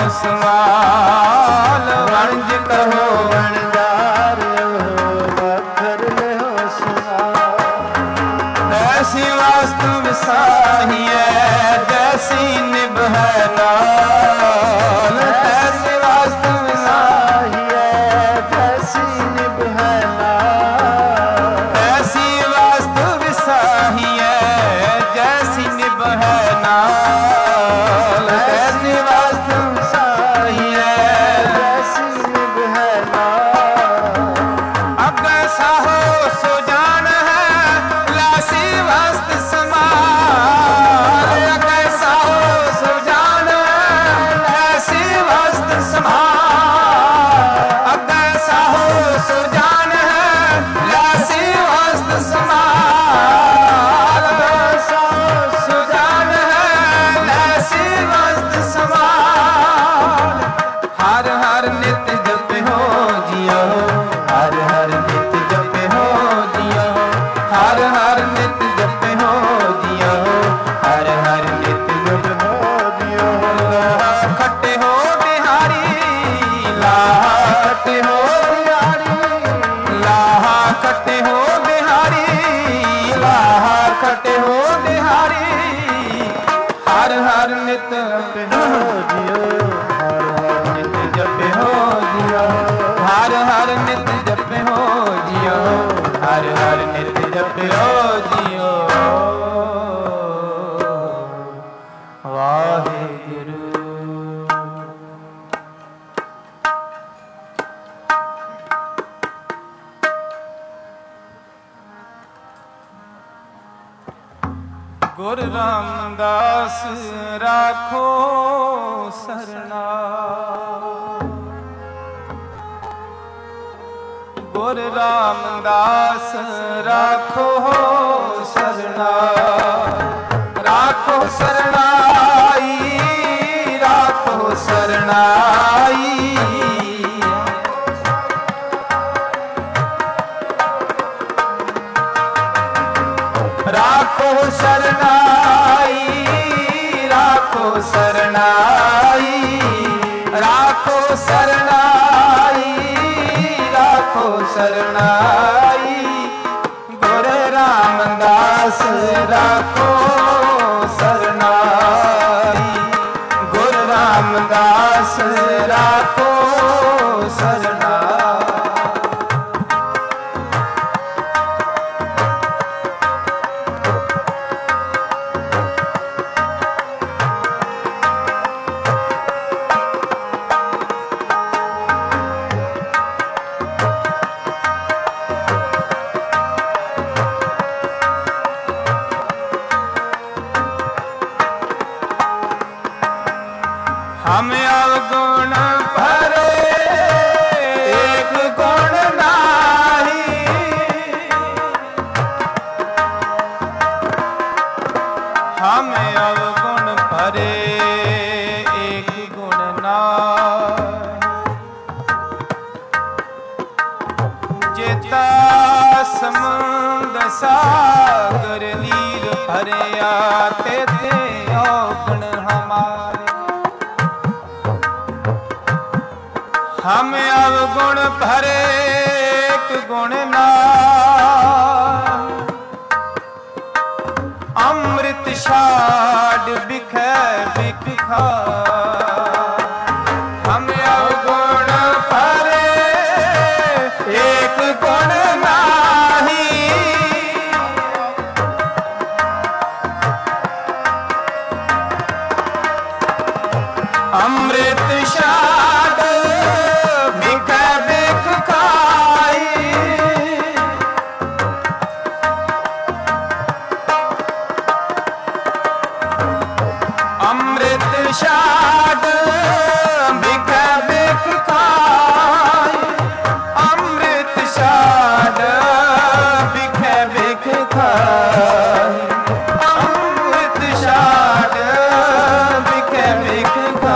ਸਵਾਲ ਵਣਜ ਕਹੋ ਵਣਜਾਰ ਵਖਰ ਲਿਓ ਸਵਾਲ ਐਸੀ ਵਸਤੂ ਵਿਸਾਹੀਐ ਜੈਸੀ ਨਿਭੈ ਨਾਲ ਐਸੀ ਵਸਤੂ ਵਿਸਾਹੀਐ ਜੈਸੀ ਨਿਭੈ ਨਾਲ ਐਸੀ ਵਸਤੂ ਵਿਸਾਹੀਐ ਜੈਸੀ ਨਿਭੈ ਨਾਲ ਐਸੀ ਵਸਤੂ ਵਿਸਾਹੀਐ ਜੈਸੀ ਨਿਭੈ ਨਾਲ ਅੱਗੇ ਸਾਹੋ ਸੋ ਜਾਣ ਹੈ ਲਾਸੀ ਵਸਤ ਸਮਾਲ ਅੱਗੇ ਸਾਹੋ ਸੋ ਜਾਣ ਲਾਸੀ ਵਸਤ ਸਮਾਲ ਅੱਗੇ ਸਾਹੋ ਸੋ ਜਾਣ ਹੈ ਲਾਸੀ ਵਸਤ ਸਮਾਲ ਅੱਗੇ ਸਾਹੋ ਸੋ ਜਾਣ ਹੈ ਲਾਸੀ ਵਸਤ ਸਮਾਲ ਹਰ ਹਰ ਨਿਤ ਜਪਿਓ ਜੀਓ ਹਰ ਹਰ ਨਿਤ ਜਪਿਓ ਜੀਓ ਹਰ ਹਰ ਨਿਤ ਜਪਿਓ ਜੀਓ ਹਰ ਹਰ ਨਿਤ ਜਪਿਓ ਜੀਓ ਖੱਟੇ ਹੋ ਬਿਹਾਰੀ ਲਾਹਾ ਖੱਟੇ ਹੋ ਬਿਹਾਰੀ ਲਾਹਾ ਖੱਟੇ ਹੋ ਬਿਹਾਰੀ ਲਾਹਾ ਖੱਟੇ ਹੋ ਬਿਹਾਰੀ ਹਰ ਹਰ ਨਿਤ ਜਪਿਓ ਜੀਓ ਹਰ ਹਰ ਨਿਤ ਜਪਿਓ ਜੀਓ ਹਰ ਹਰ ਨਿਤ ਜਪਿਓ ਜੀਓ ਹਰ ਹਰ ਨਿਤ ਜਪਿਓ ਜੀਓ ਵਾਹਿਗੁਰੂ ਗੁਰ ਰਾਮਦਾਸ ਰਾਖੋ ਸਰਣਾ ਗੁਰ ਰਾਮਦਾਸ ਰਾਖੋ ਸਰਣਾ ਰਾਖੋ ਸਰਣਾਈ ਰਾਖੋ ਸਰਣਾਈ ਰਾਖੋ ਸਰਣਾਈ ਰਾਖੋ ਸਰਣਾਈ ਰਾਖੋ ਸਰਣਾਈ ਰਾਖੋ ਸਰਣਾਈ ਗੁਰ ਰਾਮਦਾਸ ਰਾਖੋ ਸਰਣਾਈ ਗੁਰ ਰਾਮਦਾਸ ਰਾਖੋ ਸਰਣਾਈ हम अवगुण भरे एक गुण नाही हम अवगुण भरे एक गुण नाही जेता समुंद सागर लील भरिया तेते औगुण हमारे हम अवगुण भरे एक गुण नाम अमृत छाड़ बिखै बिख खा हम अवगुण भरे एक गुण नाही अमृत छाड़ अमृत छाड़ बिख बिख खाए अमृत छाड़ बिख बिख खाए अमृत छाड़ बिख बिख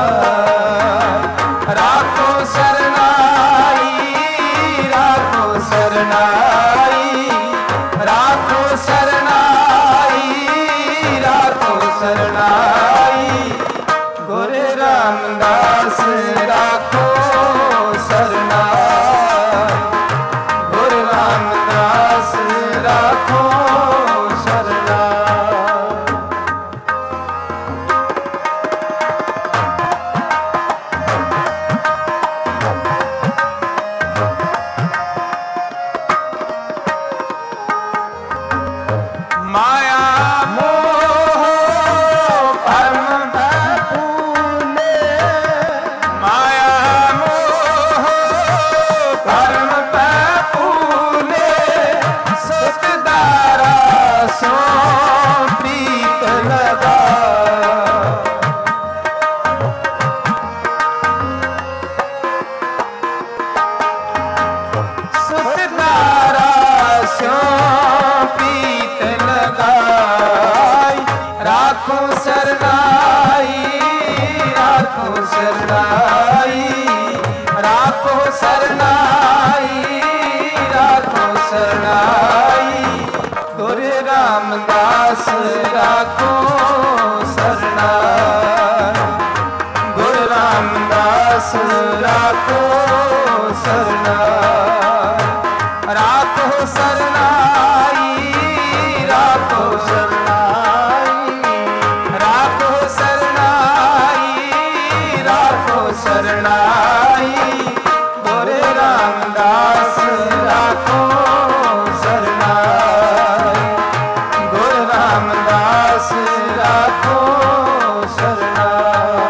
खाए राखो सरनाई राखो सरनाई राखो सरनाई राखो सरनाई गुरु रामदास ਰਾਮਦਾਸ ਰਾਖੋ ਸਰਨਾਈ, ਗੁਰੂ ਰਾਮਦਾਸ ਰਾਖੋ ਸਰਨਾਈ। ਮਾਇਆ ਮੋਹ ਭਰਮ ਭੈ ਭੂਲੇ, ਮਾਇਆ ਮੋਹ ਭਰਮ ਭੈ ਭੂਲੇ, ਸੁਖ ਦਾਰਾ ਸੋ ਪ੍ਰੀਤ ਲਗਾ। ਸੁਖ ਦਾਰਾ ਸੋ ਪ੍ਰੀਤ ਲਗਾਈ, ਰਾਖੋ ਸਰਨਾਈ, ਰਾਖੋ ਸਰਨਾਈ, ਰਾਖੋ ਸਰਨਾਈ, ਰਾਖੋ ਸਰਨਾਈ, ਗੁਰੂ ਰਾਮਦਾਸ ਰਾਖੋ ਸਰਨਾਈ, ਗੁਰੂ ਰਾਮਦਾਸ ਰਾਖੋ ਸਰਨਾਈ, ਰਾਖੋ ਸਰਨਾਈ, ਰਾਖੋ ਸਰਨਾਈ, ਰਾਖੋ ਸਰਨਾਈ, ਰਾਖੋ ਸਰਨਾਈ, ਗੁਰੂ ਰਾਮਦਾਸ ਰਾਖੋ ਸਰਨਾਈ, ਗੁਰੂ ਰਾਮਦਾਸ ਰਾਖੋ ਸਰਨਾਈ।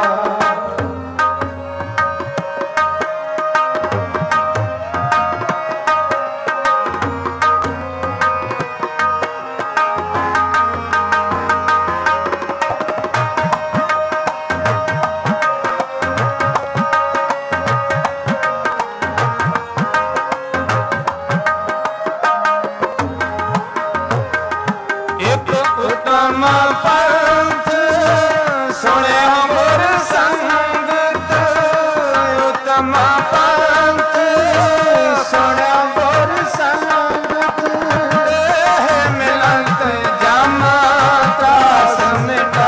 ਇੱਕ ਉਤਮ ਪੰਥ ਸੁਣਿਆ ਗੁਰ ਸੰਗਤ, ਉਤਮ ਪੰਥ ਸੁਣਿਆ ਗੁਰ ਸੰਗਤ, ਇਹ ਮਿਲੰਤ ਜਮ ਤਰਾਸ ਮਿਟਾ।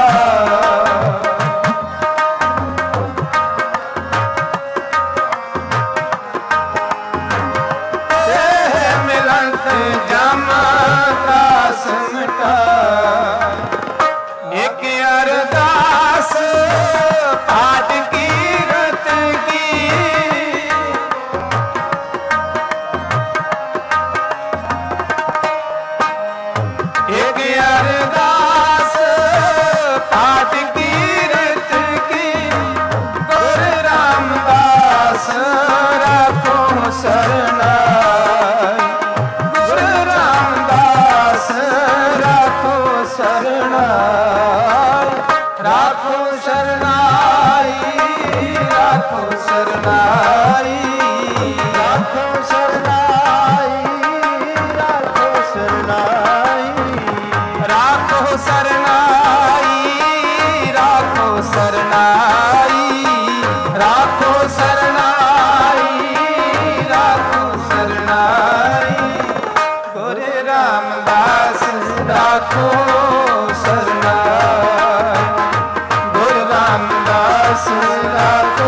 ਇਹ ਮਿਲੰਤ ਜਮ ਤਰਾਸ ਮਿਟਾ। ਇੱਕ ਅਰਦਾਸ ਪਾਠ ਕੀਰਤ ਕੀ, ਇੱਕ ਅਰਦਾਸ ਪਾਠ ਕੀਰਤ ਕੀ, ਗੁਰੂ ਰਾਮਦਾਸ ਰਾਖੋ ਸਰਨਾਈ, ਗੁਰੂ ਰਾਮਦਾਸ ਰਾਖੋ ਸਰਨਾਈ, ਰਾਖੋ ਸਰਨਾਈ, ਰਾਖੋ ਸਰਨਾਈ, ਰਾਖੋ ਸਰਨਾਈ, ਰਾਖੋ ਸਰਨਾਈ, ਰਾਖੋ ਸਰਨਾਈ, ਰਾਖੋ ਸਰਨਾਈ, ਰਾਖੋ ਸਰਨਾਈ, ਰਾਖੋ ਸਰਨਾਈ, ਗੁਰੂ ਰਾਮਦਾਸ ਰਾਖੋ ਸਰਨਾਈ, ਗੁਰੂ ਰਾਮਦਾਸ ਰਾਖੋ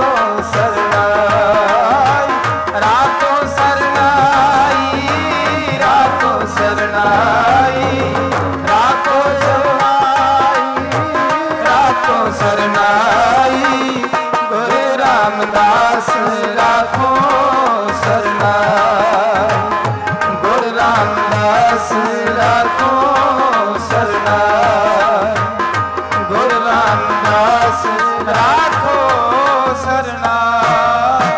ਸਰਨਾਈ, ਰਾਖੋ ਸਰਨਾਈ, ਰਾਖੋ ਸਰਨਾਈ, ਰਾਖੋ ਸਰਨਾਈ, ਰਾਖੋ ਸਰਨਾਈ, ਗੁਰੂ ਰਾਮਦਾਸ ਰਾਖੋ ਸਰਨਾਈ, ਗੁਰੂ ਰਾਮਦਾਸ ਰਾਖੋ ਸਰਨਾਈ, ਗੁਰੂ ਰਾਮਦਾਸ ਰਾਖੋ ਸਰਨਾਈ।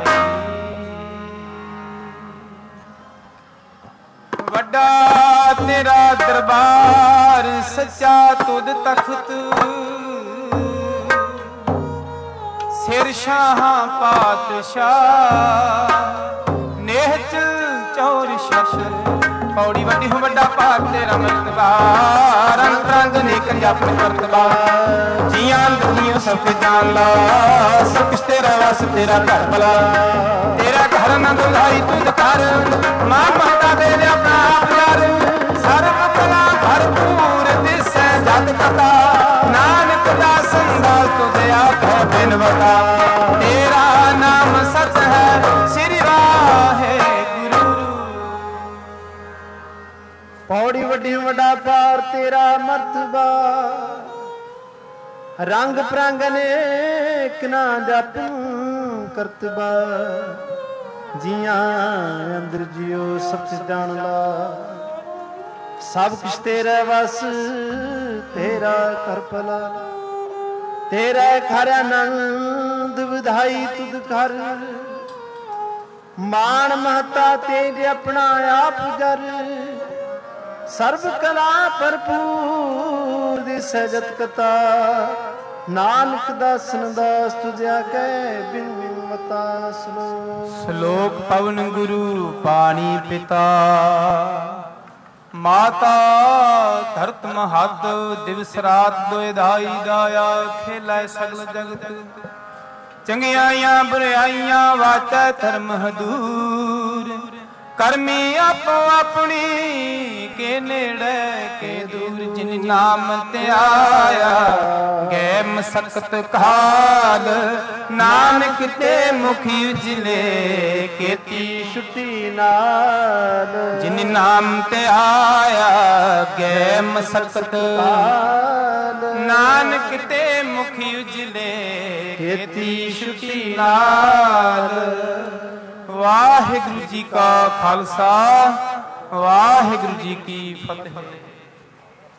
ਵੱਡਾ ਤੇਰਾ ਦਰਬਾਰ ਸੱਚਾ ਤੁਧ ਤਖਤ, ਸਿਰ ਸ਼ਾਹਾਂ ਪਾਤਸ਼ਾਹ, ਨੇਹਚਲ ਚੌਰ ਸ਼ਸ਼ਰ। ਪੌੜੀ ਵੱਡੀ ਹੋ ਵੱਡਾ ਭਾਗ ਤੇਰਾ ਮਰਤਬਾ, ਰੰਗ ਰੰਗ ਨੇ ਕੰਜਾਪਨ ਕਰਤਬਾ, ਜੀਆਂ ਦੁਨੀਆਂ ਸਭ ਤੇ ਜਾਨ ਲਾ, ਸਭ ਕੁਛ ਤੇਰਾ ਵਸ ਤੇਰਾ ਘਰ ਭਲਾ, ਤੇਰਾ ਘਰ ਨਾ ਦੁਲਾਈ ਤੁਧ ਕਰ, ਮਾਂ ਮਮਤਾ ਦੇ ਲਿਆ ਪ੍ਰਾਪ ਯਾਰ, ਸਰਬ ਕਲਾ ਭਰਪੂਰ ਦਿਸੈ ਜਗ ਕਥਾ, ਨਾਨਕ ਦਾ ਸੰਦਾਸ ਤੁਧ ਆਖੈ ਬਿਨਵਤਾ। ਤੇਰਾ ਮਰਤਬਾ, ਰੰਗ ਪ੍ਰੰਗ ਅਨੇਕ ਨਾ ਜਪਨ ਕਰਤਬਾ। ਜੀਆਂ ਅੰਦਰ ਜਿਉ ਸਭ ਜਾਣ ਲਾ, ਸਭ ਕੁਛ ਤੇਰਾ ਵਸ ਤੇਰਾ ਕਰ ਭਲਾ। ਤੇਰਾ ਘਰ ਆਨੰਦ ਵਧਾਈ ਤੁਧ ਘਰ, ਮਾਣ ਮਹਤਾ ਤੇਜ ਆਪਣਾ ਆਪ ਜਰ। ਸਰਬ ਕਲਾ ਭਰਪੂਰ ਦਿਸੈ ਜਤ ਕਤਾ, ਨਾਨਕ ਦਾਸਨ ਦਾਸ ਤੁਝਿਆ ਕਹਿ ਬਿਨ ਬਿਨ ਮਤਾ। ਸਲੋਕ ਸ਼ਲੋਕ ਪਵਨ ਗੁਰੂ ਪਾਣੀ ਪਿਤਾ, ਮਾਤਾ ਧਰਤ ਮਹੱਦ। ਦਿਵਸ ਰਾਤ ਦੋਇ ਧਾਈ ਦਾਇਆ, ਖੇਲੇ ਸਗਲ ਜਗਤ। ਚੰਗਿਆਈਆਂ ਬੁਰਾਈਆਂ ਵਾਚੈ ਧਰਮ ਹਦੂਰ, ਕਰਮੀ ਆਪੋ ਆਪਣੀ ਕੇ ਨੇੜੇ ਕੇ ਦੂਰ। ਜਿਨ ਨਾਮ ਤੇ ਆਇਆ ਗੈ ਮਸਕਤ ਕਾਲ, ਨਾਨਕ ਤੇ ਮੁਖੀ ਉਜਲੇ ਕੀਤੀ ਛੁੱਟੀ ਨਾਲ। ਜਿਨ ਨਾਮ ਤੇ ਆਇਆ ਗੈ ਮਸਕਤ ਕਾਲ, ਨਾਨਕ ਤੇ ਮੁਖੀ ਉਜਲੇ ਕੀਤੀ ਛੁੱਟੀ ਨਾਲ। ਵਾਹਿਗੁਰੂ ਜੀ ਕਾ ਖਾਲਸਾ, ਵਾਹਿਗੁਰੂ ਜੀ ਕੀ ਫਤਿਹ।